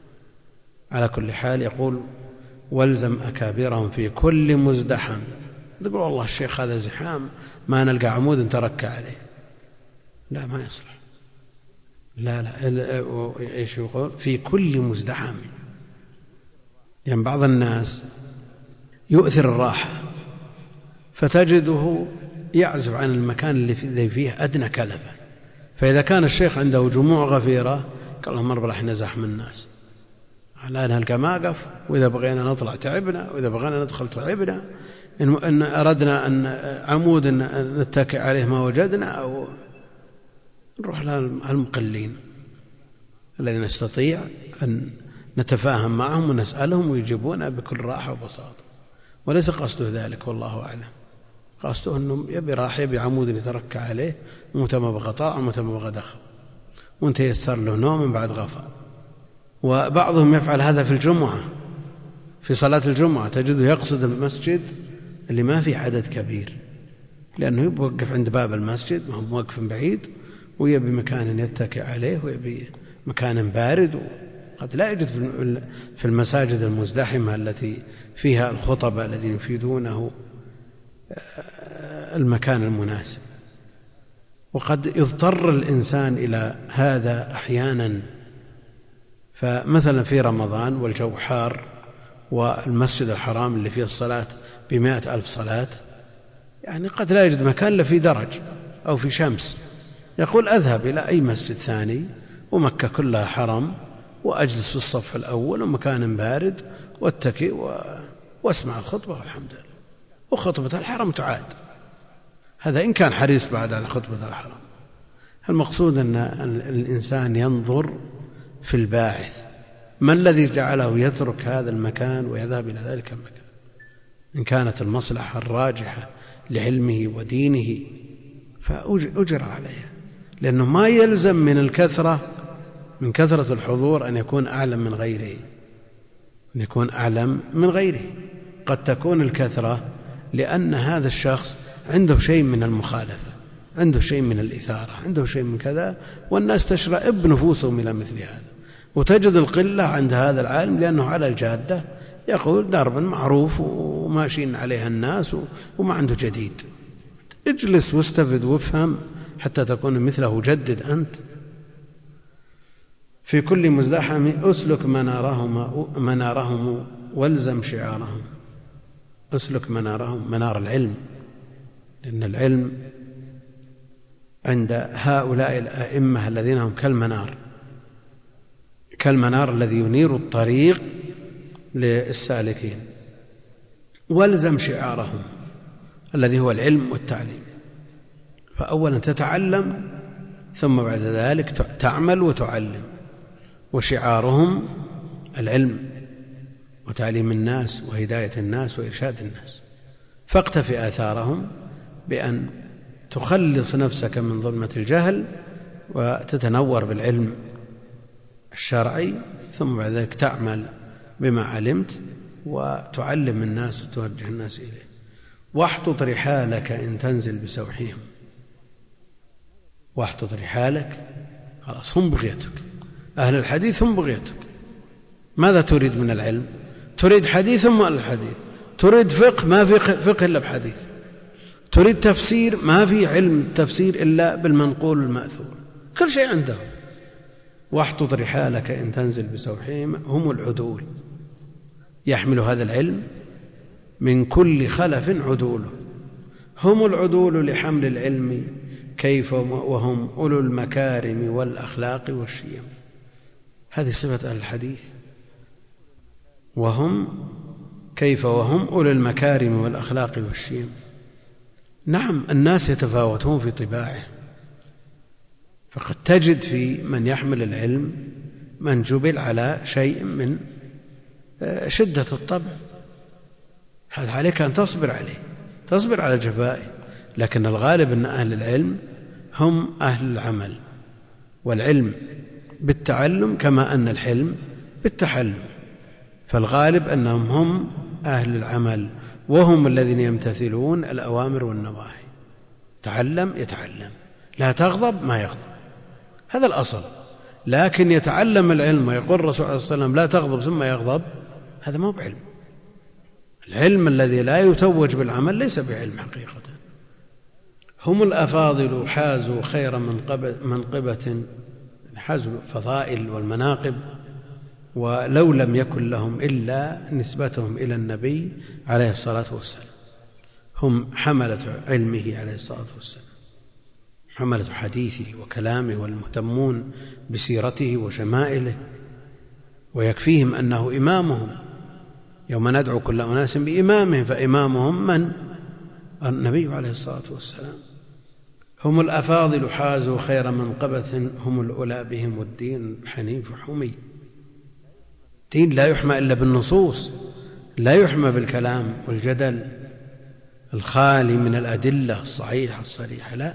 B: على كل حال يقول والزم أكابرهم في كل مزدحم. تقول والله الشيخ هذا زحام ما نلقى عمود تركى عليه، لا ما يصلح. لا لا إيش يقول؟ في كل مزدحم. يعني بعض الناس يؤثر الراحة فتجده يعزف عن المكان اللي فيه أدنى كلفة، فإذا كان الشيخ عنده جموع غفيرة قال لهم مرة راح نزاحم الناس على نلقى موقف، وإذا بغينا نطلع تعبنا، وإذا بغينا ندخل تعبنا، إن أردنا أن عمود نتكئ عليه ما وجدنا، أو نروح للمقلين الذين نستطيع أن نتفاهم معهم ونسألهم ويجيبون بكل راحة وبساطة. وليس قصده ذلك والله أعلم، قصده أنه يبي راح يبي عمود يتركع عليه ومتى ما بغى طاع ومتى ما بغى دخل وانت يسر له نوم من بعد غفا. وبعضهم يفعل هذا في الجمعة، في صلاة الجمعة تجده يقصد المسجد اللي ما فيه عدد كبير، لأنه يبي يوقف عند باب المسجد ما هو موقف بعيد، ويبي مكان يتكئ عليه، ويبي مكان بارد. قد لا يوجد في المساجد المزدحمة التي فيها الخطبة الذين يفيدونه المكان المناسب. وقد يضطر الإنسان إلى هذا أحيانا، فمثلا في رمضان والجو حار والمسجد الحرام اللي فيه الصلاة بمائة ألف صلاة، يعني قد لا يجد مكان إلا في درج أو في شمس، يقول أذهب إلى أي مسجد ثاني ومكة كلها حرم وأجلس في الصف الأول ومكان بارد واتكئ واسمع الخطبة والحمد لله، وخطبة الحرم تعاد. هذا إن كان حريص بعد على خطبة الحرم. المقصود أن الإنسان ينظر في الباعث، ما الذي جعله يترك هذا المكان ويذهب إلى ذلك المكان. إن كانت المصلحة الراجحة لعلمه ودينه فأجر عليها، لأنه ما يلزم من الكثرة من كثرة الحضور أن يكون أعلم من غيره، أن يكون أعلم من غيره. قد تكون الكثرة لأن هذا الشخص عنده شيء من المخالفة، عنده شيء من الإثارة، عنده شيء من كذا، والناس تشرئب نفوسهم إلى مثل هذا. وتجد القلة عند هذا العالم لأنه على الجادة يقول دربا معروف وماشيين عليها الناس وما عنده جديد. اجلس واستفد وافهم حتى تكون مثله، جدد أنت. في كل مزدحم أسلك منارهم منارهم والزم شعارهم. أسلك منارهم، منار العلم، لأن العلم عند هؤلاء الأئمة الذين هم كالمنار، كالمنار الذي ينير الطريق للسالكين. والزم شعارهم الذي هو العلم والتعليم، فأولا تتعلم ثم بعد ذلك تعمل وتعلم، وشعارهم العلم وتعليم الناس وهداية الناس وإرشاد الناس. فاقتفي آثارهم بأن تخلص نفسك من ظلمة الجهل وتتنور بالعلم الشرعي، ثم بعد ذلك تعمل بما علمت وتعلم الناس وتوجه الناس إليه. واحطط رحالك إن تنزل بسوحهم، واحطط رحالك، خلاص هم بغيتك، أهل الحديث هم بغيتك. ماذا تريد من العلم؟ تريد حديث ثم الحديث، تريد فقه ما في فقه إلا بحديث، تريد تفسير ما في علم تفسير إلا بالمنقول المأثور، كل شيء عندهم. واحطط رحالك إن تنزل بسوحهم، هم العدول، يحمل هذا العلم من كل خلف عدوله، هم العدول لحمل العلم كيف وهم أولو المكارم والأخلاق والشيم. هذه صفة أهل الحديث، وهم كيف وهم أولو المكارم والأخلاق والشيم. نعم الناس يتفاوتون في طباعهم، فقد تجد في من يحمل العلم من جبل على شيء من شدة الطبع، هذا عليك أن تصبر عليه، تصبر على جفائه. لكن الغالب أن أهل العلم هم أهل العمل، والعلم بالتعلم كما أن الحلم بالتحلم، فالغالب أنهم هم أهل العمل، وهم الذين يمتثلون الأوامر والنواهي. تعلم يتعلم، لا تغضب ما يغضب، هذا الأصل. لكن يتعلم العلم ويقول الرسول صلى الله عليه وسلم لا تغضب ثم يغضب، هذا ما هو بعلم. العلم الذي لا يتوج بالعمل ليس بعلم حقيقة. هم الأفاضل حازوا خير منقبة، حازوا الفضائل والمناقب، ولو لم يكن لهم إلا نسبتهم إلى النبي عليه الصلاة والسلام. هم حملة علمه عليه الصلاة والسلام، حملة حديثه وكلامه، والمهتمون بسيرته وشمائله، ويكفيهم أنه إمامهم. يوم ندعو كل أناس بإمامهم، فإمامهم من؟ النبي عليه الصلاة والسلام. هم الأفاضل حازوا خير منقبة، هم الأولى بهم والدين حنيف حمي. الدين لا يحمى إلا بالنصوص، لا يحمى بالكلام والجدل الخالي من الأدلة الصحيحة الصريحة، لا.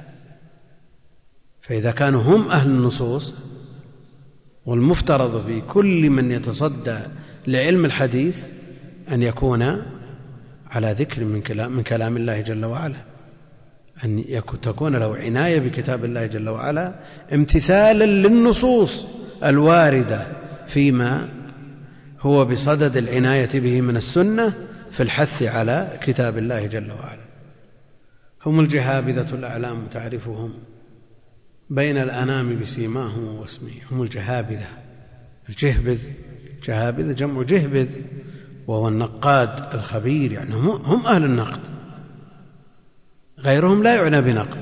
B: فإذا كانوا هم أهل النصوص، والمفترض في كل من يتصدى لعلم الحديث أن يكون على ذكر من كلام, من كلام الله جل وعلا، أن تكون له عناية بكتاب الله جل وعلا امتثالا للنصوص الواردة فيما هو بصدد العناية به من السنة في الحث على كتاب الله جل وعلا. هم الجهابذة الأعلام تعرفهم بين الأنام بسيماهم واسمهم. هم الجهابذة، الجهبذ، جهابذ جمع جهبذ، وهو النقاد الخبير، يعني هم أهل النقد. غيرهم لا يعنى بنقد،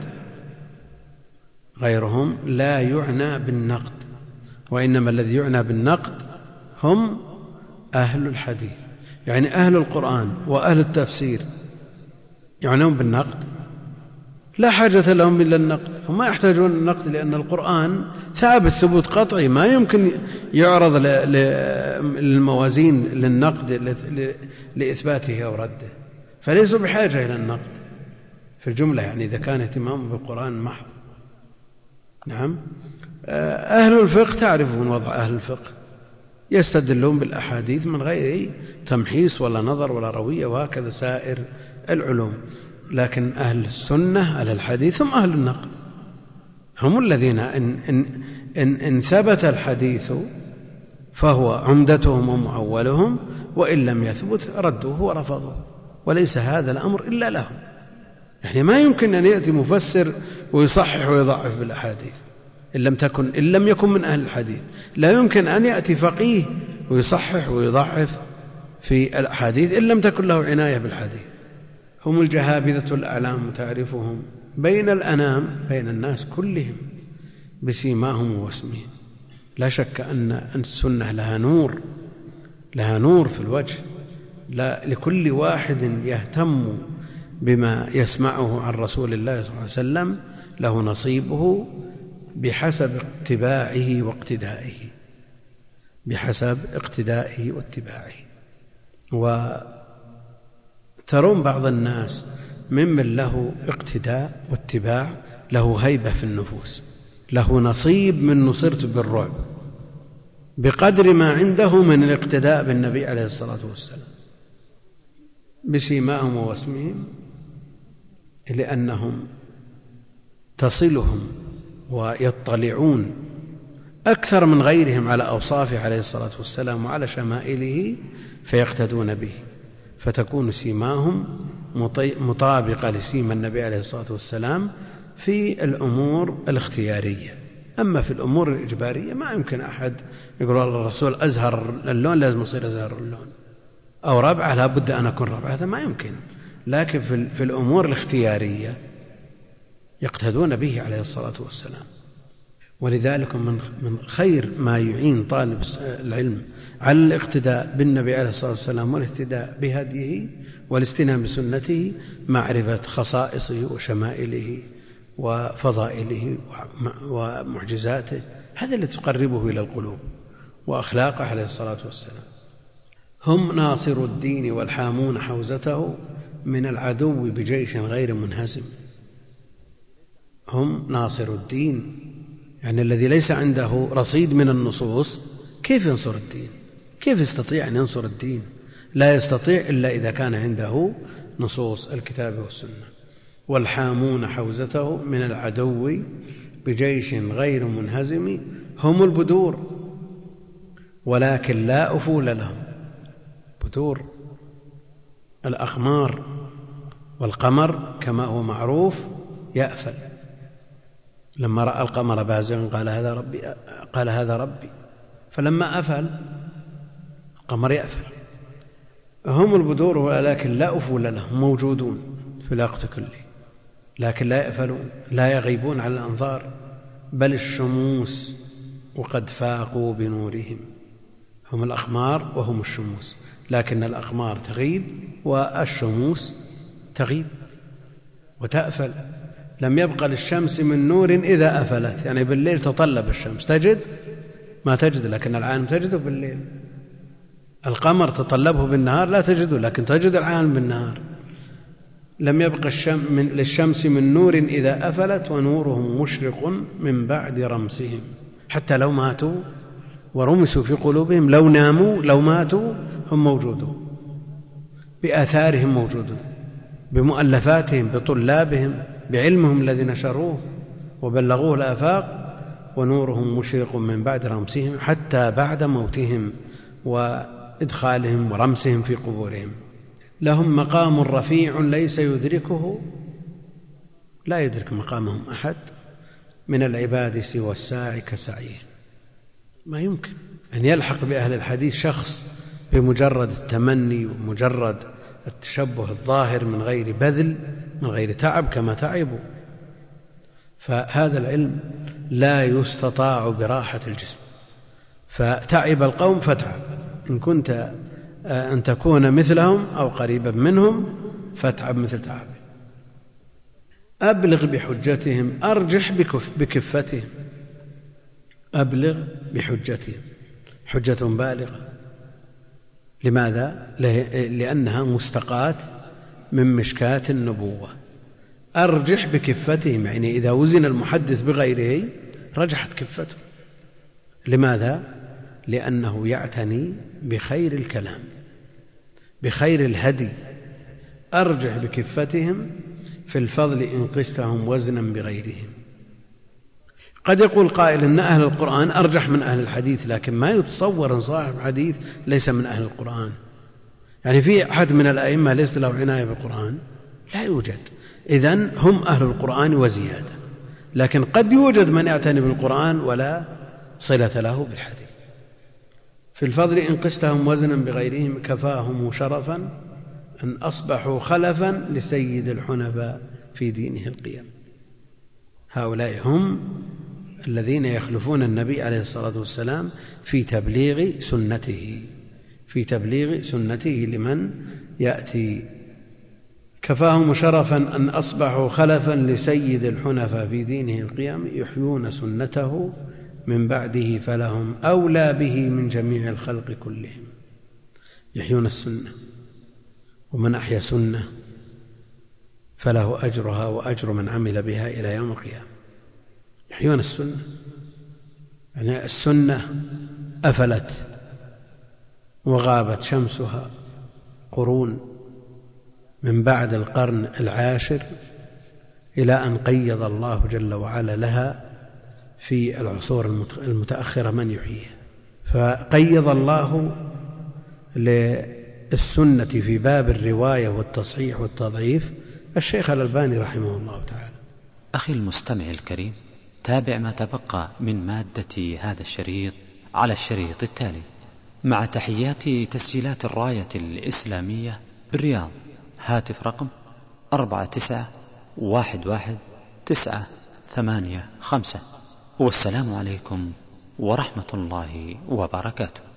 B: غيرهم لا يعنى بالنقد، وإنما الذي يعنى بالنقد هم أهل الحديث، يعني أهل القرآن وأهل التفسير يعنون بالنقد، لا حاجة لهم إلا النقد. هم ما يحتاجون النقد، لأن القرآن ثابت ثبوت قطعي، ما يمكن يعرض للموازين للنقد لإثباته أو رده، فليسوا بحاجة إلى النقد في الجملة، يعني إذا كان اهتمام بالقرآن محض. نعم. أهل الفقه تعرفون وضع أهل الفقه، يستدلون بالأحاديث من غير تمحيص ولا نظر ولا روية، وهكذا سائر العلوم. لكن أهل السنة أهل الحديث هم أهل النقد، هم الذين إن, إن, إن, إن ثبت الحديث فهو عمدتهم ومعولهم، وإن لم يثبت ردوه ورفضوه، وليس هذا الأمر إلا لهم. يعني ما يمكن أن يأتي مفسر ويصحح ويضعف بالأحاديث إن لم تكن إن لم يكن من أهل الحديث، لا يمكن أن يأتي فقيه ويصحح ويضعف في الأحاديث إن لم تكن له عناية بالحديث. هم الجهابذة الأعلام تعرفهم بين الأنام، بين الناس كلهم بسيماهم واسمهم. لا شك أن السنة لها نور لها نور في الوجه. لا لكل واحد يهتم بما يسمعه عن رسول الله صلى الله عليه وسلم له نصيبه بحسب اتباعه واقتدائه بحسب اقتدائه واتباعه. وترون بعض الناس ممن له اقتداء واتباع له هيبة في النفوس، له نصيب من نصرت بالرعب بقدر ما عنده من الاقتداء بالنبي عليه الصلاة والسلام بسيماهم ووسمهم، لأنهم تصلهم ويطلعون أكثر من غيرهم على أوصافه عليه الصلاة والسلام وعلى شمائله فيقتدون به، فتكون سيماهم مطابقة لسيما النبي عليه الصلاة والسلام في الأمور الاختيارية. أما في الأمور الإجبارية ما يمكن أحد يقول الله الرسول أزهر اللون لازم يصير أزهر اللون، أو ربعة لا بد أن أكون ربعة، هذا ما يمكن. لكن في الأمور الاختيارية يقتدون به عليه الصلاة والسلام. ولذلك من خير ما يعين طالب العلم على الاقتداء بالنبي عليه الصلاة والسلام والاهتداء بهديه والاستنام بسنته معرفة خصائصه وشمائله وفضائله ومعجزاته، هذا اللي تقربه إلى القلوب، وأخلاقه عليه الصلاة والسلام. هم ناصر الدين والحامون حوزته من العدو بجيش غير منهزم. هم ناصر الدين، يعني الذي ليس عنده رصيد من النصوص كيف ينصر الدين؟ كيف يستطيع أن ينصر الدين؟ لا يستطيع إلا إذا كان عنده نصوص الكتاب والسنة. والحامون حوزته من العدو بجيش غير منهزم هم البدور ولكن لا أفول لهم. بدور الأقمار، والقمر كما هو معروف يأفل. لما رأى القمر بازغا قال هذا ربي قال هذا ربي فلما أفل القمر يأفل. هم البدور ولكن لا أفول لهم، موجودون في الوقت كله لكن لا يأفلون، لا يغيبون على الأنظار، بل الشموس وقد فاقوا بنورهم. هم الأقمار وهم الشموس، لكن الأقمار تغيب والشموس تغيب وتأفل. لم يبقى للشمس من نور إذا أفلت، يعني بالليل تطلب الشمس تجد ما تجد، لكن العالم تجده بالليل. القمر تطلبه بالنهار لا تجده، لكن تجد العالم بالنهار. لم يبقى الشم من للشمس من نور إذا أفلت ونورهم مشرق من بعد رمسهم. حتى لو ماتوا ورمسوا في قلوبهم، لو ناموا لو ماتوا هم موجودون، بآثارهم موجودون، بمؤلفاتهم، بطلابهم، بعلمهم الذي نشروه وبلغوه الآفاق. ونورهم مشرق من بعد رمسهم، حتى بعد موتهم وإدخالهم ورمسهم في قبورهم. لهم مقام رفيع ليس يدركه، لا يدرك مقامهم أحد من العباد سوى الساعي كسعيه. ما يمكن أن يلحق بأهل الحديث شخص بمجرد التمني ومجرد التشبه الظاهر من غير بذل، من غير تعب كما تعبوا. فهذا العلم لا يستطاع براحة الجسم، فتعب القوم فتعب. إن كنت أن تكون مثلهم أو قريبا منهم فاتعب مثل تعبهم. أبلغ بحجتهم أرجح بكفتهم. أبلغ بحجتهم، حجة بالغة. لماذا؟ لأنها مستقاة من مشكاة النبوة. أرجح بكفتهم، يعني إذا وزن المحدث بغيره رجحت كفته. لماذا؟ لأنه يعتني بخير الكلام، بخير الهدي. أرجح بكفتهم في الفضل إن قستهم وزنا بغيرهم. قد يقول قائل إن أهل القرآن أرجح من أهل الحديث، لكن ما يتصور أن صاحب حديث ليس من أهل القرآن. يعني في أحد من الأئمة ليس له عناية بالقرآن؟ لا يوجد. إذن هم أهل القرآن وزيادة. لكن قد يوجد من يعتني بالقرآن ولا صلة له بالحديث. في الفضل إن قستهم وزنا بغيرهم كفاهم شرفا أن أصبحوا خلفا لسيد الحنفاء في دينه القيم. هؤلاء هم الذين يخلفون النبي عليه الصلاة والسلام في تبليغ سنته، في تبليغ سنته لمن يأتي. كفاهم شرفا أن أصبحوا خلفا لسيد الحنفاء في دينه القيام يحيون سنته من بعده فلهم أولى به من جميع الخلق كلهم. يحيون السنة، ومن أحيا سنة فله أجرها وأجر من عمل بها إلى يوم القيامة. يحيون السنة، يعني السنة أفلت وغابت شمسها قرون من بعد القرن العاشر إلى أن قيض الله جل وعلا لها في العصور المتأخرة من يحييها. فقيض الله للسنة في باب الرواية والتصحيح والتضعيف الشيخ الألباني رحمه الله تعالى.
C: أخي المستمع الكريم، تابع ما تبقى من مادة هذا الشريط على الشريط التالي، مع تحيات تسجيلات الراية الإسلامية بالرياض. هاتف رقم أربعة تسعة واحد واحد تسعة ثمانية خمسة. والسلام عليكم ورحمة الله وبركاته.